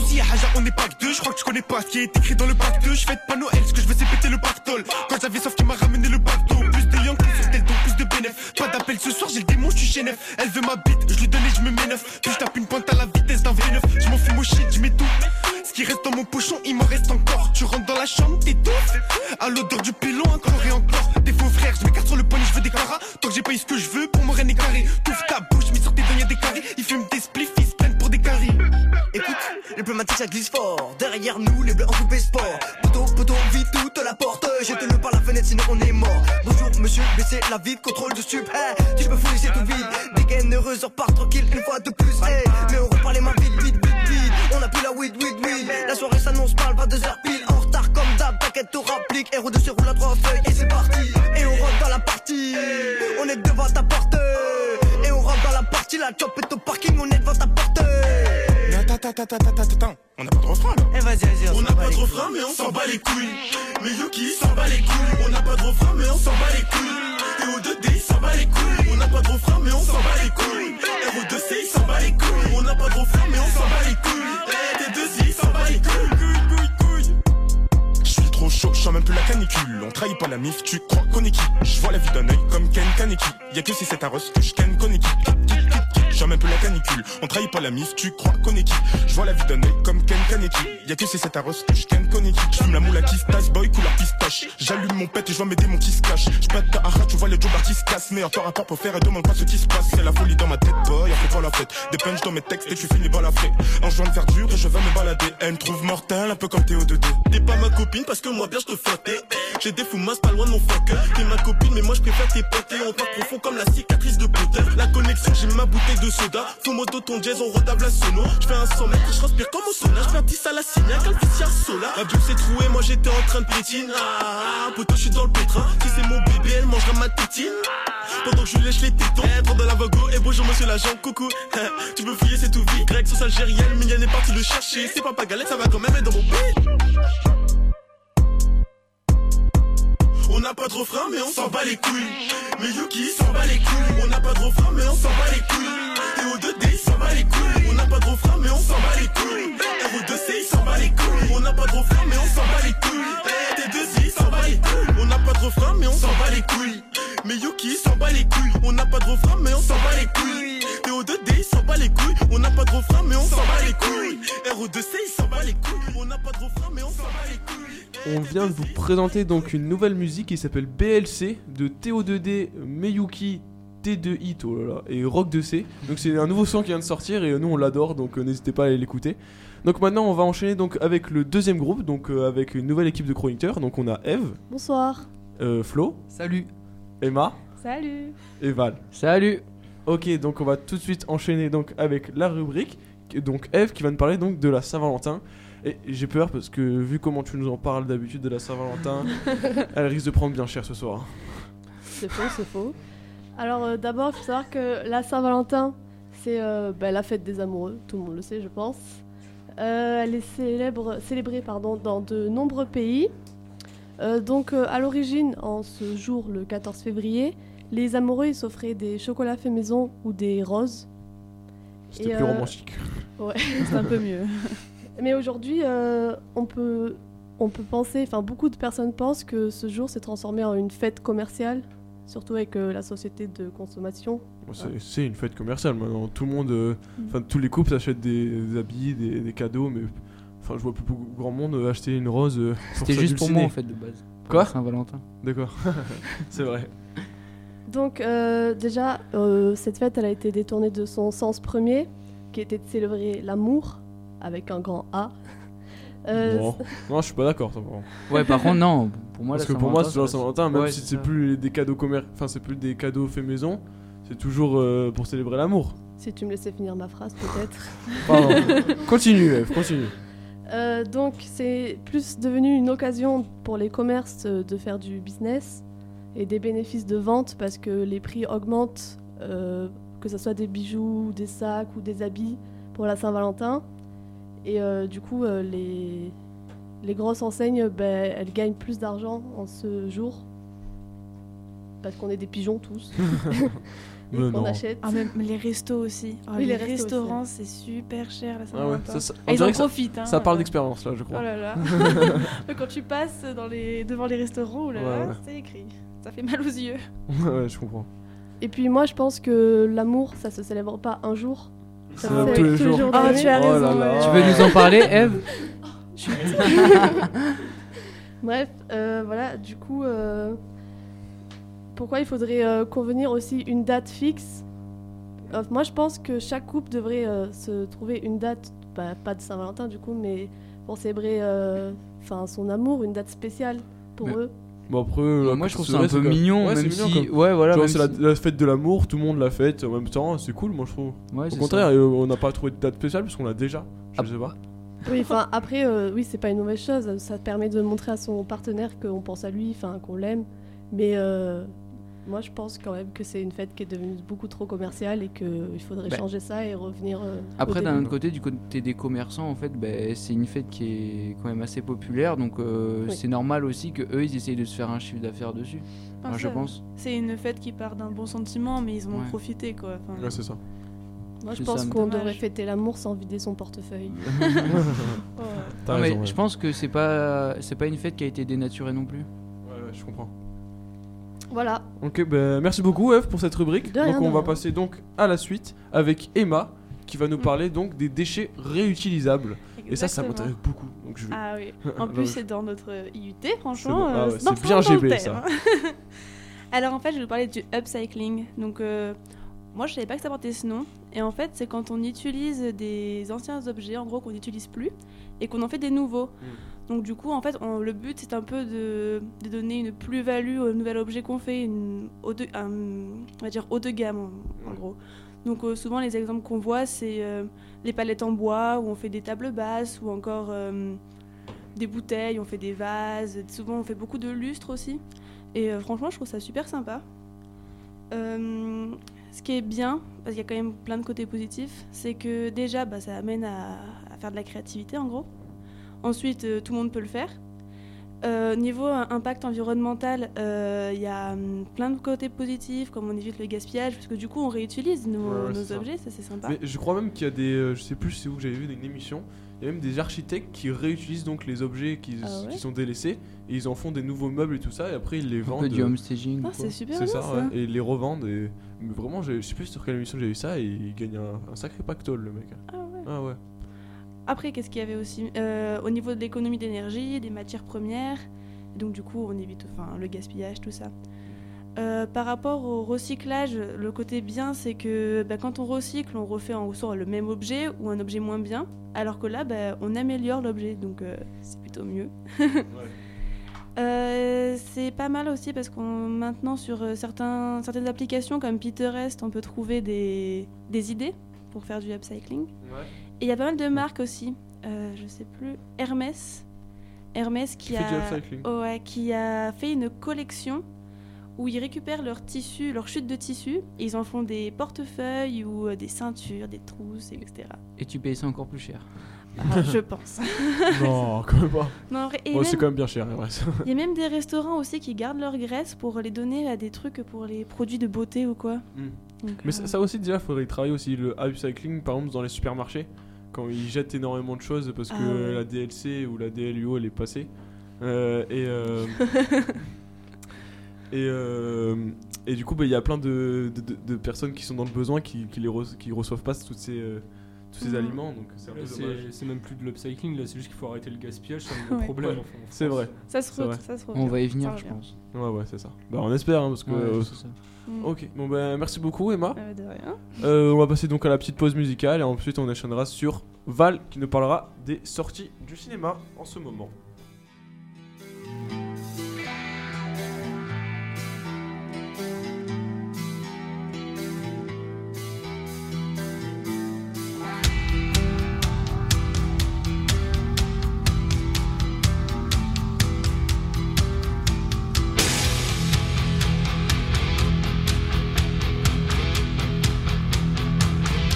connais pas ce qui est écrit dans le pacte. Je fête pas Noël, ce que je veux c'est péter le pactole. Quand j'avais soif qui m'a ramené le bateau. Plus de liens que sur tel donc plus de bénéf. Pas d'appel ce soir, j'ai le démon, je suis chez neuf. Elle veut ma bite, je lui donne et je me mets neuf. Puis je tape une pointe à la vitesse d'un V neuf. Je m'en fume au shit, je mets tout. Ce qui reste dans mon pochon, il m'en reste encore. Tu rentres dans la chambre, t'étouffes. À l'odeur du pilon, encore et encore. Des faux frères, je m'écarte sur le poignet, je veux des caras. Tant que j'ai pas eu ce que je veux, pour mon reine est carré. Touffe ta bouche, mis sur tes dents, y'a des carrés. Ils fument des spliffs, ils se prennent pour des caries. Écoute, les pneumatiques ça glisse fort. Derrière nous, les bleus en coupé sport. Poteau, poteau, vite toute la porte. Jette-le par la fenêtre, sinon on est mort. Bonjour monsieur, baissez la vide, contrôle de stup. Hey, tu peux fouiller, c'est tout vide. Des gaines heureuses, repart tranquille une fois de plus. Hey, mais on repart les mains vite, vite, vite, vite. On a plus la weed, weed, weed. La soirée s'annonce mal, vingt-deux heures pile. En retard comme d'hab, t'inquiète, t'auras applique. R O deux se roule à trois feuilles et c'est parti. Et on rentre dans la partie. On est devant ta porte. Et on rentre dans la partie. La chop est au parking, on est devant ta porte. Ta ta ta ta ta ta ta. On n'a pas de refrain là. Eh vas-y, vas-y, on n'a pas de refrain mais on s'en bat les couilles. Mais Yuki s'en bat les couilles. On n'a pas de refrain mais on s'en bat les couilles. Et O deux D s'en bat les couilles. On n'a pas de refrain mais on s'en bat les couilles. R O deux C il s'en bat les couilles. On n'a pas de refrain mais on s'en bat les couilles. T deux I s'en bat les couilles. Couilles, couilles, couilles. Je suis trop chaud, je sens même plus la canicule. On trahit pas la mif, tu crois qu'on est qui? Je vois la vie d'un œil comme Ken Kaneki. Y'a que si c'est un rush que je ken Koneki. Je sens même plus la canicule, on trahit pas la mif, tu crois qu'on est qui? Je vois la vie d'un œil comme Ken Kaneki. Y'a que si c'est un rush que je ken Koneki. Je fume la moula qui se tasse, boy couleur pistache. J'allume mon pet et je vois mes démons qui se cachent. Je pète ta hara, tu vois les jobs qui se cassent. Meilleur temps rapport pour faire et demande pas ce qui se passe. C'est la folie dans ma tête, boy, après pas la fête. Des punch dans mes textes et tu finis balafré. En joint de verdure et je vais me balader. Elle me trouve mortel, un peu comme Théo deux D. T'es pas ma copine parce que moi bien je te flottais. J'ai des fous masses pas loin de mon fucker. T'es ma copine mais moi je préfère tes potes. On part profond comme la cicatrice de Potter. La connexion, j'ai ma bouteille de soda. Faux moto ton jazz, on redable la sono. Je fais un cent mètres et je respire comme au sauna. Je fais un petit à la signac, un petit sola. La bulle s'est trouée, moi j'étais en train de pétine. Ah, poto, je suis dans le pétrin. Si c'est mon bébé, elle mangera ma tétine. Pendant que je lèche les tétons, entre dans la vogo. Et bonjour monsieur l'agent, coucou. Tu veux fouiller, c'est tout vite. Grec, sauce algérienne, Mignonne est parti le chercher. C'est pas pas galette, ça va quand même être dans mon pays. On n'a pas de refrain mais on s'en bat les couilles. Mais Yuki s'en bat les couilles. On n'a pas de refrain mais on s'en bat les couilles. Et O deux D s'en bat les couilles. On n'a pas de refrain mais on s'en bat les couilles. R O deux C il s'en bat les couilles. On n'a pas de refrain mais on s'en bat les couilles. T deux I s'en bat les couilles. On n'a pas de refrain mais on s'en bat les couilles. Mais Yuki s'en bat les couilles. On n'a pas de refrain mais on s'en bat les couilles. Et O deux D s'en bat les couilles. On n'a pas de refrain mais on s'en bat les couilles. R O deux C il s'en bat les couilles. On n'a pas de refrain mais on s'en bat les couilles. On vient de vous présenter donc une nouvelle musique qui s'appelle B L C de T O deux D, Meyuki, T deux I oh là là, et Rock deux C. Donc c'est un nouveau son qui vient de sortir et nous on l'adore, donc euh, n'hésitez pas à aller l'écouter. Donc maintenant on va enchaîner donc avec le deuxième groupe, donc euh, avec une nouvelle équipe de chroniqueurs. Donc on a Eve. Bonsoir. euh, Flo. Salut. Emma. Salut. Et Val. Salut. Ok, donc on va tout de suite enchaîner donc avec la rubrique. Donc Eve qui va nous parler donc de la Saint-Valentin. Et j'ai peur parce que vu comment tu nous en parles d'habitude de la Saint-Valentin, elle risque de prendre bien cher ce soir. C'est faux, c'est faux. Alors euh, d'abord, il faut savoir que la Saint-Valentin, c'est euh, bah, la fête des amoureux, tout le monde le sait je pense. Euh, elle est célèbre, célébrée pardon, dans de nombreux pays. Euh, donc euh, à l'origine, en ce jour, le quatorze février, les amoureux ils s'offraient des chocolats faits maison ou des roses. C'était Et, plus euh, romantique. Ouais, c'est un peu mieux. Mais aujourd'hui, euh, on peut, on peut penser, enfin beaucoup de personnes pensent que ce jour s'est transformé en une fête commerciale, surtout avec euh, la société de consommation. C'est, c'est une fête commerciale maintenant. Tout le monde, euh, enfin mm. tous les couples s'achètent des, des habits, des, des cadeaux, mais enfin je vois plus beaucoup grand monde euh, acheter une rose. Euh, C'était juste pour moi en fait de base. Quoi ? Saint-Valentin. D'accord, c'est vrai. Donc euh, déjà, euh, cette fête, elle a été détournée de son sens premier, qui était de célébrer l'amour. Avec un grand A. Euh, bon. Non, je suis pas d'accord. Ça, bon. Ouais, par contre, non. Pour moi, parce que pour moi, c'est genre Saint-Valentin, même ouais, si c'est, c'est plus des cadeaux commer... enfin, c'est plus des cadeaux faits maison, c'est toujours euh, pour célébrer l'amour. Si tu me laissais finir ma phrase, peut-être. Pardon. Continue, Eve, continue. Euh, donc, c'est plus devenu une occasion pour les commerces de faire du business et des bénéfices de vente parce que les prix augmentent, euh, que ce soit des bijoux, des sacs ou des habits pour la Saint-Valentin. Et euh, du coup, euh, les, les grosses enseignes, bah, elles gagnent plus d'argent en ce jour. parce qu'on est des pigeons tous. Et Mais qu'on non. achète. Ah, même les restos aussi. Ah, Oui, les, les restos restaurants, aussi. c'est super cher la Ah ouais, Saint-Valentin. ça, ça- Ah, on ils dirait en que ça- profitent. Hein, ça parle euh. d'expérience là, je crois. Oh là là. Quand tu passes dans les... devant les restaurants, oh là Ouais, là, ouais. c'est écrit. Ça fait mal aux yeux. Ouais, je comprends. Et puis moi, je pense que l'amour, ça se célèbre pas un jour. Ça C'est se tous célèbre les jours. de Ah, l'année. tu as Oh là raison. là. ouais. Tu veux nous en parler, Eve? Bref, euh, voilà, du coup, euh, pourquoi il faudrait euh, convenir aussi une date fixe? Euh, Moi, je pense que chaque couple devrait euh, se trouver une date, bah, pas de Saint-Valentin du coup, mais pour célébrer euh, 'fin, son amour, une date spéciale pour Mais- eux. Bon après, Moi, la je trouve c'est ça un vrai, peu c'est quand- mignon, ouais, même c'est mignon, si- comme- ouais, voilà, Genre, même c'est la, si- la fête de l'amour, tout le monde la fête en même temps, c'est cool, moi je trouve. Ouais, Au c'est contraire, ça. euh, on n'a pas trouvé de date spéciale parce qu'on l'a déjà. Je sais pas. Oui, enfin après, euh, oui, c'est pas une mauvaise chose. Ça permet de montrer à son partenaire qu'on pense à lui, enfin qu'on l'aime. Mais euh, moi, je pense quand même que c'est une fête qui est devenue beaucoup trop commerciale et qu'il faudrait Bah. changer ça et revenir. euh, au Après, d'un début. autre côté, du côté des commerçants, en fait, ben, c'est une fête qui est quand même assez populaire, donc euh, Oui. c'est normal aussi que eux ils essayent de se faire un chiffre d'affaires dessus. Enfin, Enfin, je ça, pense. C'est une fête qui part d'un bon sentiment, mais ils en ont Ouais. profité quoi. Enfin, Ouais, c'est ça. Moi, je C'est pense ça, qu'on dommage. devrait fêter l'amour sans vider son portefeuille. T'as Non, mais raison, ouais. je pense que c'est pas c'est pas une fête qui a été dénaturée non plus. Ouais, ouais, je comprends. Voilà. Ok, ben merci beaucoup Eve pour cette rubrique. De rien, donc de on va rien. passer donc à la suite avec Emma qui va nous Mm. parler donc des déchets réutilisables. Et ça, ça Exactement. m'intéresse beaucoup. Donc je vais... Ah oui. En Non, plus, je- c'est dans notre I U T, C'est franchement. bon. Ah euh, ouais, dans- c'est bien dans le G B, thème, ça. hein. Alors en fait, je vais vous parler du upcycling. Donc euh, moi, je savais pas que ça portait ce nom. Et en fait, c'est quand on utilise des anciens objets, en gros, qu'on n'utilise plus, et qu'on en fait des nouveaux. Donc du coup, en fait, on- le but, c'est un peu de, de donner une plus-value au nouvel objet qu'on fait, une haut de, un- on va dire haut de gamme, en, en gros. Donc euh, souvent, les exemples qu'on voit, c'est euh, les palettes en bois, où on fait des tables basses, ou encore euh, des bouteilles, on fait des vases. Souvent, on fait beaucoup de lustres aussi. Et euh, franchement, je trouve ça super sympa. Euh, ce qui est bien, parce qu'il y a quand même plein de côtés positifs, c'est que déjà, bah, ça amène à, à faire de la créativité, en gros. Ensuite, euh, tout le monde peut le faire. Euh, niveau euh, impact environnemental, euh, il y a hum, plein de côtés positifs, comme on évite le gaspillage, parce que du coup, on réutilise nos, Ouais, ouais, nos c'est ça. objets, ça c'est sympa. Mais je crois même qu'il y a des, euh, je sais plus c'est où que j'avais vu une émission, il y a même des architectes qui réutilisent donc les objets qui, Ah ouais qui sont délaissés et ils en font des nouveaux meubles et tout ça et après ils les Un vendent. peu du euh, homestaging. Ah, c'est super C'est bien ça, ça. ouais, et ils les revendent et mais vraiment j'ai- je sais plus sur quelle émission j'ai vu ça et il gagne un, un sacré pactole le mec. Ah ouais. Ah ouais. Après, qu'est-ce qu'il y avait aussi Euh, Au niveau de l'économie d'énergie, des matières premières, donc du coup, on évite enfin, le gaspillage, tout ça. Euh, par rapport au recyclage, le côté bien, c'est que bah, quand on recycle, on refait en soit le même objet ou un objet moins bien, alors que là, bah, on améliore l'objet, donc euh, c'est plutôt mieux. Euh, c'est pas mal aussi parce qu'on maintenant sur euh, certains, certaines applications comme Pinterest, on peut trouver des, des idées pour faire du upcycling. Et il y a pas mal de marques aussi. Euh, je sais plus. Hermès. Hermès qui, Qui fait a, du upcycling. ouais, qui a fait une collection où ils récupèrent leurs tissus, leurs chutes de tissus, et ils en font des portefeuilles ou euh, des ceintures, des trousses, et cetera. Et tu payes ça encore plus cher. Ah, je pense. Non, quand même pas. Non, en vrai, et Bon, c'est même- quand même bien cher, ouais. Il y a même des restaurants aussi qui gardent leurs graisses pour les donner à des trucs pour les produits de beauté ou quoi. Donc, Mais euh, ça, ça aussi déjà il faudrait y travailler aussi le upcycling par exemple dans les supermarchés quand ils jettent énormément de choses parce que Ah ouais. la D L C ou la D L U O elle est passée Euh, et euh, et euh, et du coup bah, il y a plein de, de, de- de personnes qui sont dans le besoin qui qui les re- qui reçoivent pas toutes ces euh, tous ces Mhm. aliments donc c'est un Là, peu c'est- dommage. c'est même plus de l'upcycling, là c'est juste qu'il faut arrêter le gaspillage, c'est un gros Ouais. problème. Ouais, enfin, en c'est France. vrai. Ça se C'est re- vrai. ça se On revient, va y ça venir, je revient. pense. Ouais ouais c'est ça. Bah on espère hein, parce que Ouais, euh, c'est ça. Mm. Ok bon ben merci beaucoup Emma. Euh, de rien. Euh, on va passer donc à la petite pause musicale et ensuite on enchaînera sur Val qui nous parlera des sorties du cinéma en ce moment.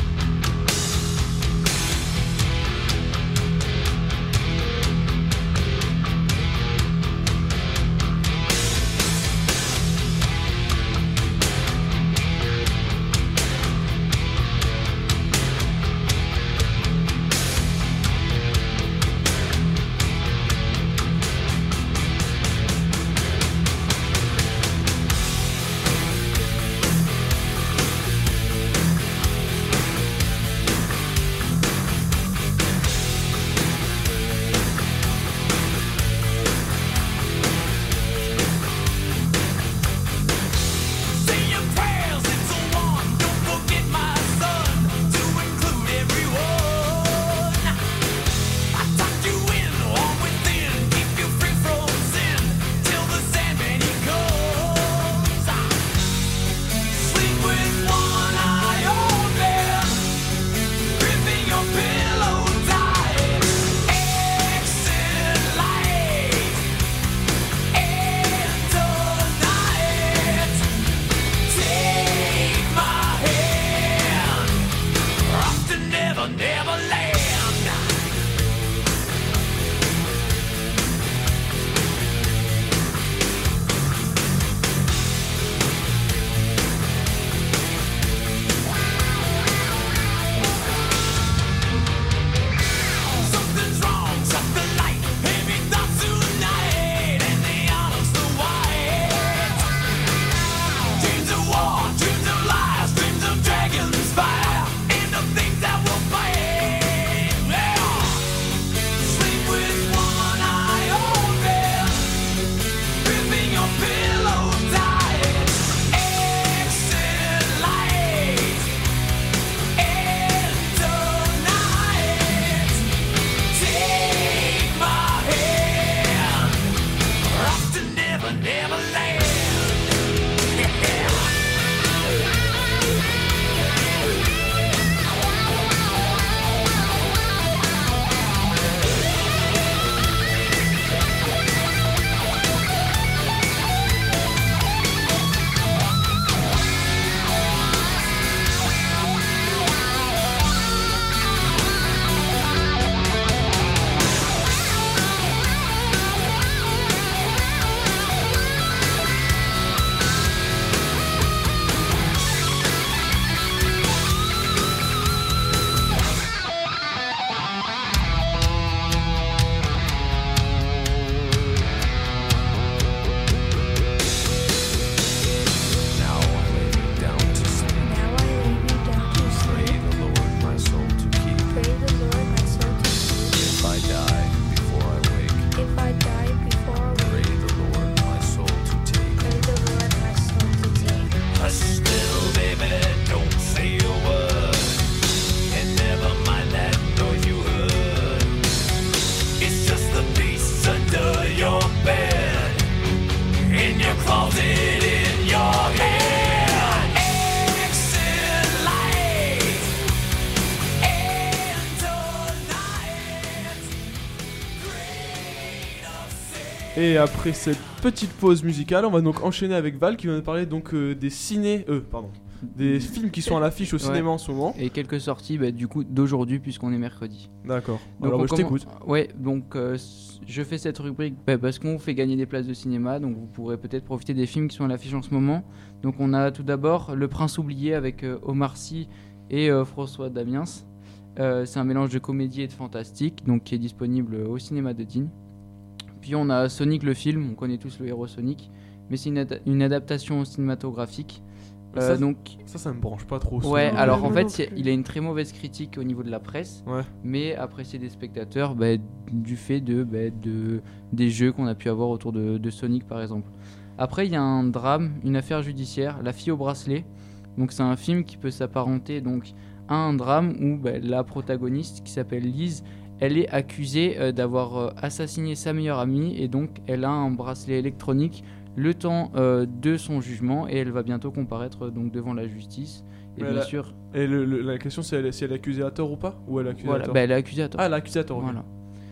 Thank Et après cette petite pause musicale, on va donc enchaîner avec Val qui va nous parler donc euh, des ciné, euh, pardon, des films qui sont à l'affiche au cinéma Ouais. en ce moment. Et quelques sorties bah, du coup d'aujourd'hui puisqu'on est mercredi. D'accord. Donc Alors on bah, je commen- t'écoute. Ouais, donc euh, je fais cette rubrique bah, parce qu'on fait gagner des places de cinéma, donc vous pourrez peut-être profiter des films qui sont à l'affiche en ce moment. Donc on a tout d'abord Le Prince oublié avec euh, Omar Sy et euh, François Damiens. Euh, c'est un mélange de comédie et de fantastique, donc qui est disponible au cinéma de Digne. Puis on a Sonic le film, on connaît tous le héros Sonic, mais c'est une, ad- une adaptation cinématographique. Ça, Euh, donc ça, ça me branche pas trop. ouais, Sonic. alors en Moi fait, non c'est- plus. il a une très mauvaise critique au niveau de la presse, Ouais. mais apprécié des spectateurs bah, du fait de, bah, de des jeux qu'on a pu avoir autour de, de Sonic par exemple. Après, il y a un drame, une affaire judiciaire, La fille au bracelet. Donc c'est un film qui peut s'apparenter donc à un drame où bah, la protagoniste qui s'appelle Lise, elle est accusée euh, d'avoir euh, assassiné sa meilleure amie et donc elle a un bracelet électronique le temps euh, de son jugement et elle va bientôt comparaître euh, donc devant la justice. Et Mais bien la- sûr, Et le- le- la question c'est elle- si elle est accusée à tort ou pas, ou elle est accusée voilà, à tort. bah, elle est accusée à tort. Ah, elle est accusée à tort. ok. Voilà.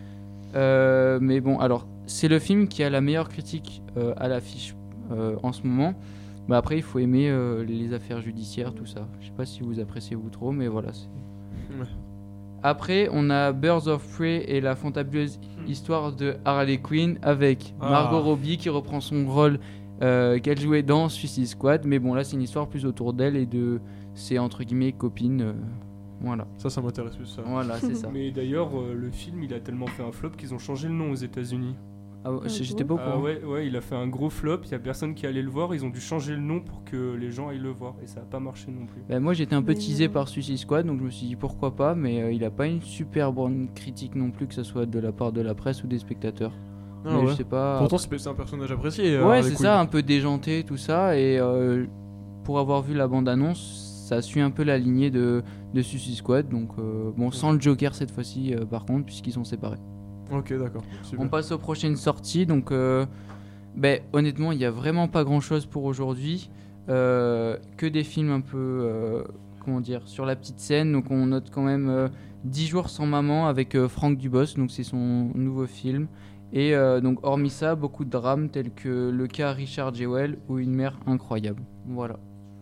Euh, mais bon, alors, c'est le film qui a la meilleure critique euh, à l'affiche euh, en ce moment. Bah après, il faut aimer euh, les affaires judiciaires, tout ça. Je sais pas si vous appréciez vous trop, mais voilà. c'est- Ouais. Après, on a Birds of Prey et la fantabuleuse histoire de Harley Quinn avec Ah. Margot Robbie qui reprend son rôle euh, qu'elle jouait dans Suicide Squad. Mais bon, là, c'est une histoire plus autour d'elle et de ses entre guillemets copines. euh, voilà. Ça, ça m'intéresse plus. Ça. Voilà, c'est ça. Mais d'ailleurs, euh, le film, il a tellement fait un flop qu'ils ont changé le nom aux États-Unis. Ah ouais, j'étais pas au Ah courant. ouais, ouais, il a fait un gros flop. Il y a personne qui allait le voir. Ils ont dû changer le nom pour que les gens aillent le voir, et ça a pas marché non plus. Bah, moi j'étais un peu Mais, teasé euh, par Suicide Squad, donc je me suis dit pourquoi pas, mais euh, il a pas une super bonne critique non plus, que ce soit de la part de la presse ou des spectateurs. Ah Mais ouais. je sais pas. Pourtant, c'est c'est un personnage apprécié. euh, Ouais, Harley c'est Quinn. ça, un peu déjanté, tout ça, et euh, pour avoir vu la bande-annonce, ça suit un peu la lignée de, de Suicide Squad, donc euh, bon, sans le Joker cette fois-ci, euh, par contre, puisqu'ils sont séparés. Ok, d'accord. Super. On passe aux prochaines sorties. Donc, euh, ben, honnêtement, il n'y a vraiment pas grand chose pour aujourd'hui. Euh, que des films un peu, euh, comment dire, sur la petite scène. Donc, on note quand même euh, dix jours sans maman avec euh, Franck Dubosc. Donc, c'est son nouveau film. Et euh, donc, hormis ça, beaucoup de drames tels que le cas Richard Jewell ou Une mère incroyable. Voilà.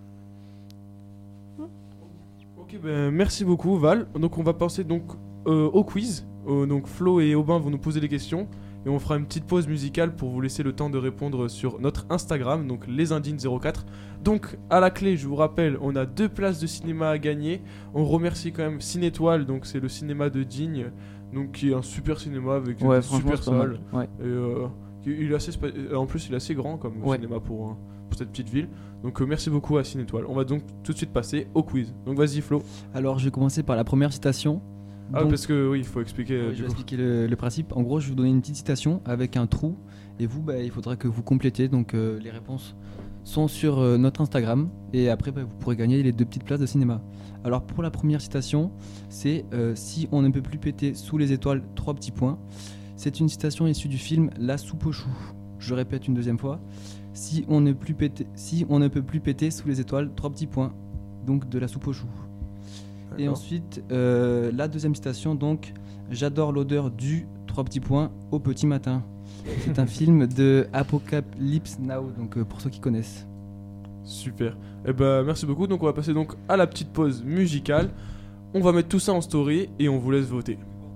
Ok, ben, merci beaucoup Val. Donc on va passer donc euh, au quiz. Euh, donc Flo et Aubin vont nous poser des questions et on fera une petite pause musicale pour vous laisser le temps de répondre sur notre Instagram, donc les indignes zéro quatre. Donc à la clé, je vous rappelle, on a deux places de cinéma à gagner. On remercie quand même Cinétoile, donc c'est le cinéma de Digne, donc qui est un super cinéma avec Ouais, une franchement, super c'est pas mal. salle. Ouais. Et euh, il est assez spa- euh, en plus il est assez grand comme Ouais. cinéma pour, euh, pour cette petite ville. Donc euh, merci beaucoup à Cinétoile. On va donc tout de suite passer au quiz. Donc vas-y Flo. Alors je vais commencer par la première citation. Ah, Donc- parce que oui, il faut expliquer. euh, Ouais, du je vais coup. expliquer le, le principe. En gros, je vais vous donner une petite citation avec un trou et vous, bah, il faudra que vous complétez. Donc euh, les réponses sont sur euh, notre Instagram et après bah, vous pourrez gagner les deux petites places de cinéma. Alors pour la première citation, c'est euh, si on ne peut plus péter sous les étoiles, trois petits points. C'est une citation issue du film La soupe aux choux. Je répète une deuxième fois. Si on ne, plus péter, si on ne peut plus péter sous les étoiles, trois petits points. Donc de La soupe aux choux. Et D'accord. ensuite, euh, la deuxième citation, donc, j'adore l'odeur du, trois petits points, au petit matin. C'est un film de Apocalypse Now, donc euh, pour ceux qui connaissent. Super. Eh ben merci beaucoup. Donc on va passer donc à la petite pause musicale. On va mettre tout ça en story et on vous laisse voter.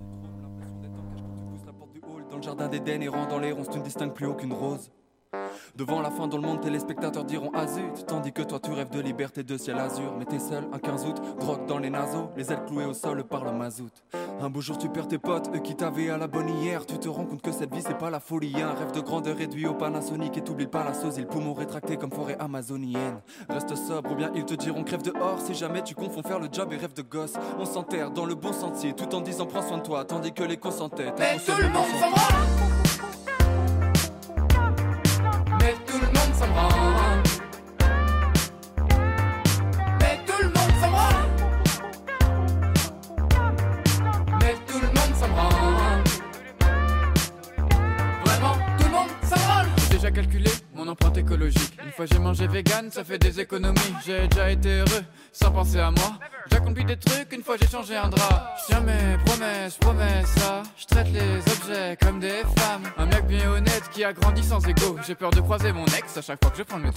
Dans le jardin d'Éden, errant dans les ronces, tu ne distingues plus aucune rose. Devant la fin dans le monde, tes spectateurs diront ah zut, tandis que toi tu rêves de liberté, de ciel azur. Mais t'es seul, un quinze août, drogue dans les naseaux, les ailes clouées au sol par le mazout. Un beau jour tu perds tes potes, eux qui t'avaient à la bonne hier. Tu te rends compte que cette vie c'est pas la folie, un rêve de grandeur réduit au Panasonic. Et t'oublies pas la sosie, le poumon rétracté comme forêt amazonienne. Reste sobre ou bien ils te diront crève dehors. Si jamais tu confonds faire le job et rêve de gosse, on s'enterre dans le bon sentier tout en disant prends soin de toi, tandis que les cons s'entêtent. Mais tout le monde s'en va. Mais tout le monde s'en branle. Mais tout le monde s'en branle. Mais tout le monde s'en branle. Vraiment, tout le monde s'en branle. J'ai déjà calculé mon empreinte écologique. Une fois fois j'ai mangé vegan, ça fait des économies. J'ai déjà été heureux, sans penser à moi. J'accomplis des trucs, une fois j'ai changé un drap. J'tiens mes promesses, promesses, ça. J'traite les objets comme des femmes. Un mec bien honnête qui a grandi sans égo. J'ai peur de croiser mon ex à chaque fois que je prends le métro.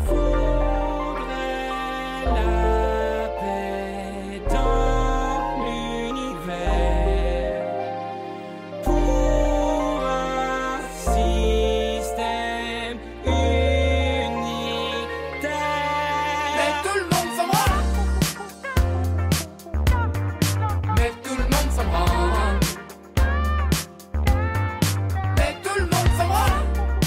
La paix dans l'univers pour un système unitaire. Mais tout le monde s'en branle. Mais tout le monde s'en branle. Mais tout le monde s'en branle.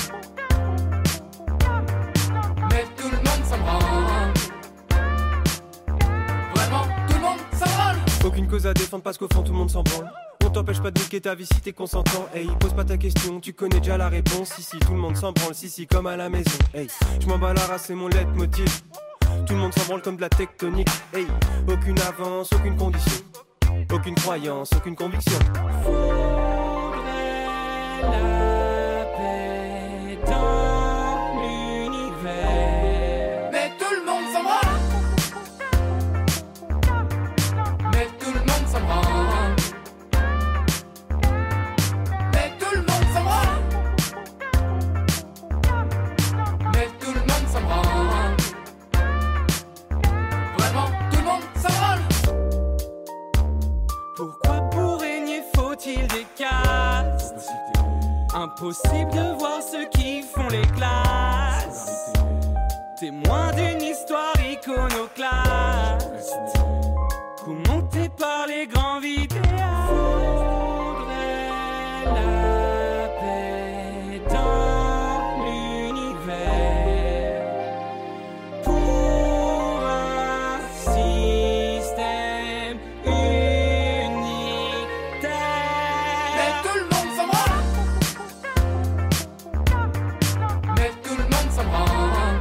Mais tout le monde s'en branle. Vraiment, tout le monde s'en branle. Aucune cause à défendre parce qu'au fond tout le monde s'en branle. On t'empêche pas de niquer ta vie si t'es consentant. Hey, pose pas ta question, tu connais déjà la réponse. Si si, tout le monde s'en branle, si si, comme à la maison. Hey, je m'en bats la race, c'est mon leitmotiv. Tout le monde s'en branle comme de la tectonique. Hey, aucune avance, aucune condition, aucune croyance, aucune conviction. La paix dans l'univers. Mais tout le monde s'en branle. Mais tout le monde s'en branle. Mais tout le monde s'en branle. Mais tout le monde s'en branle. Vraiment, tout le monde s'en branle. Pourquoi pour régner faut-il des castes? Impossible de voir ceux qui font les classes. Témoin d'une histoire iconoclaste, commentée par les grands vidéastes. Faudrait la paix dans l'univers pour un système unitaire. Mais tout le monde s'en branle. Mais tout le monde s'en branle.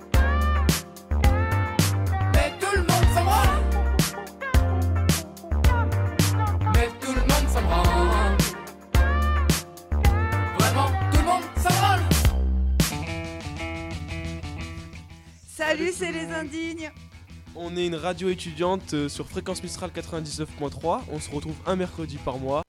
Mais tout le monde s'en branle. Mais tout le monde s'en branle. Vraiment, tout le monde s'en branle. Salut, c'est les indignes. On est une radio étudiante euh, sur Fréquence Mistral quatre-vingt-dix-neuf point trois. On se retrouve un mercredi par mois.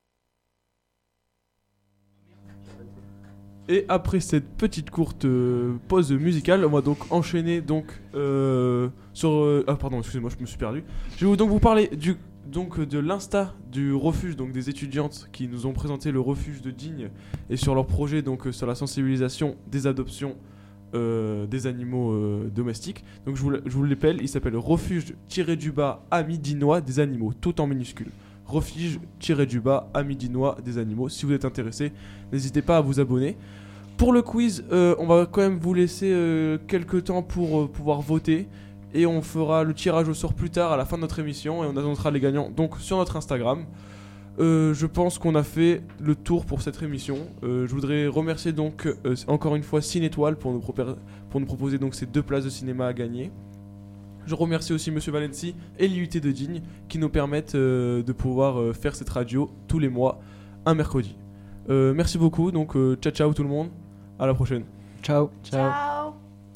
Et après cette petite courte euh, pause musicale, on va donc enchaîner donc euh, sur euh, ah pardon, excusez-moi, je me suis perdu. Je vais donc vous parler du donc de l'Insta du refuge, donc des étudiantes qui nous ont présenté le refuge de Digne et sur leur projet donc euh, sur la sensibilisation des adoptions euh, des animaux euh, domestiques. Donc je vous, je vous l'appelle, il s'appelle refuge-du-bas amis dinois des animaux, tout en minuscule. Refuge-du-bas amis dinois des animaux. Si vous êtes intéressé, n'hésitez pas à vous abonner. Pour le quiz, euh, on va quand même vous laisser euh, quelques temps pour euh, pouvoir voter. Et on fera le tirage au sort plus tard à la fin de notre émission. Et on annoncera les gagnants donc sur notre Instagram. Euh, je pense qu'on a fait le tour pour cette émission. Euh, je voudrais remercier donc euh, encore une fois Cine Étoile pour nous, propé- pour nous proposer donc ces deux places de cinéma à gagner. Je remercie aussi Monsieur Valency et l'I U T de Digne qui nous permettent euh, de pouvoir euh, faire cette radio tous les mois, un mercredi. Euh, merci beaucoup, donc euh, ciao ciao tout le monde, à la prochaine. Ciao. Ciao.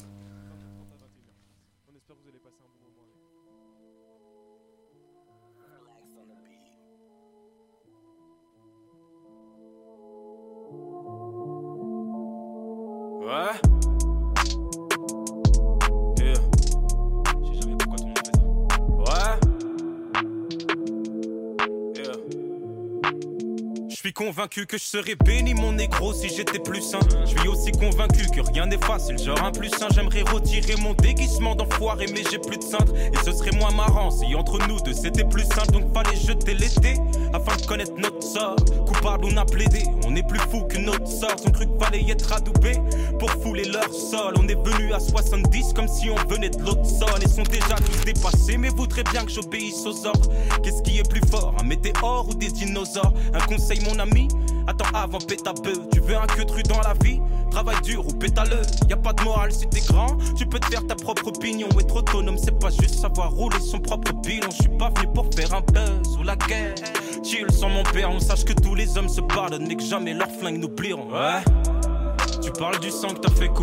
Ouais. Yeah. Je sais jamais pourquoi tout le monde fait ça. Ouais. Yeah. Je suis convaincu que je serais béni mon négro si j'étais plus sain. Je suis aussi convaincu que rien n'est facile, genre un plus un. J'aimerais retirer mon déguisement d'enfoiré mais j'ai plus de cintre. Et ce serait moins marrant si entre nous deux c'était plus simple. Donc fallait jeter l'été afin de connaître notre sort. Coupable on a plaidé, on est plus fou que notre sort. On cru qu'il fallait être adoubé pour fouler leur sol. On est venu à soixante-dix comme si on venait de l'autre sol. Et sont déjà tous dépassés mais voudraient bien que j'obéisse aux ordres. Qu'est-ce qui est plus fort, un météore ou des dinosaures? Un conseil mon ami, attends avant pétabeu. Tu veux un queue tru dans la vie? Travaille dur ou pétaleux. Y'a pas de morale si t'es grand, tu peux te faire ta propre opinion. Être autonome c'est pas juste savoir rouler son propre bilan. Je suis pas venu pour faire un buzz ou la guerre. Chill sans mon père, on sache que tous les hommes se pardonnent mais que jamais leurs flingues n'oublieront. Ouais. Tu parles du sang que t'as fait couler,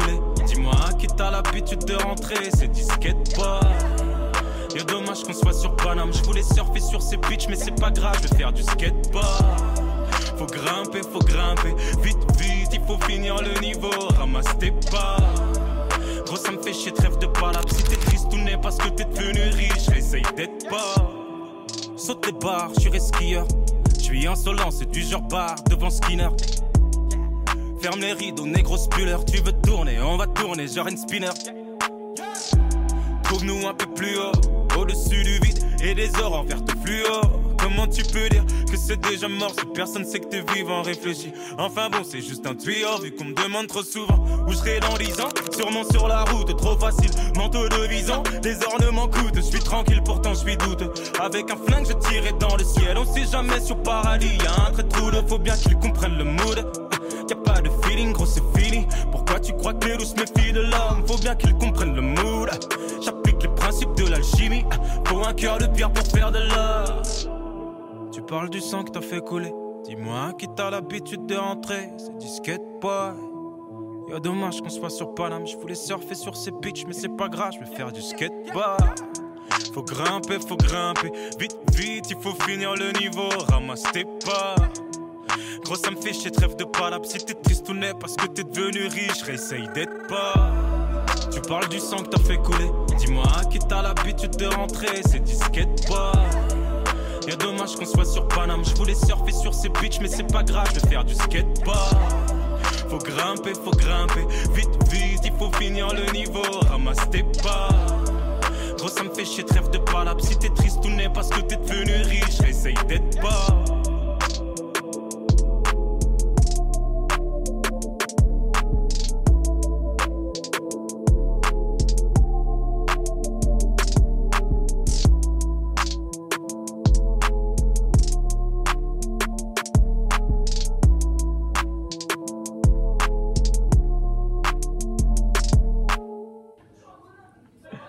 Dis-moi qui t'a l'habitude de rentrer, c'est disquette pas. Y'a dommage qu'on soit sur Paname. Je voulais surfer sur ces bitches, mais c'est pas grave, je vais faire du skateboard. Faut grimper, faut grimper, vite, vite, il faut finir le niveau. Ramasse tes pas. Gros, ça me fait chier, trêve de palabre. Si t'es triste ou n'est parce que t'es devenu riche, essaye d'être pas. Saute les barres, je suis skieur. Je suis insolent, c'est du genre bar devant Skinner. Ferme les rideaux, négro spuller. Tu veux tourner, on va tourner, genre une spinner. Trouve-nous un peu plus haut, au-dessus du vide et des aurores vertes fluo. Comment tu peux dire que c'est déjà mort si personne sait que t'es vivant, réfléchis. Enfin bon, c'est juste un tuyau vu qu'on me demande trop souvent où je serai dans dix ans. Sûrement sur la route, trop facile, manteau de vison. Les ornements coûtent, je suis tranquille pourtant je suis douteux. Avec un flingue je tirais dans le ciel. On sait jamais sur paradis, y'a un trait de trou de faut bien qu'ils comprennent le mood. Y'a pas de feeling, gros c'est fini. Pourquoi tu crois que les loups se méfient de l'homme? Faut bien qu'ils comprennent le mood. J'applique les principes de l'alchimie. Faut un cœur de pierre pour faire de l'or. Tu parles du sang que t'as fait couler. Dis-moi qui t'a l'habitude de rentrer, c'est disquette boy. Y'a dommage qu'on soit sur Paname. Je voulais surfer sur ces bitches, mais c'est pas grave, je vais faire du skateboard. Faut grimper, faut grimper, vite, vite, il faut finir le niveau. Ramasse tes pas. Gros, ça me fait chier, trêve de palabre. Si t'es triste ou n'est parce que t'es devenu riche, réessaye d'être pas. Tu parles du sang que t'as fait couler. Dis-moi qui t'a l'habitude de rentrer, c'est disquette boy. Y'a dommage qu'on soit sur Paname. Je voulais surfer sur ces bitches, mais c'est pas grave, je vais faire du skateboard. Faut grimper, faut grimper, vite, vite, il faut finir le niveau. Ramasse tes pas. Gros, ça me fait chier, trêve de palabre. Si t'es triste ou n'est parce que t'es devenu riche,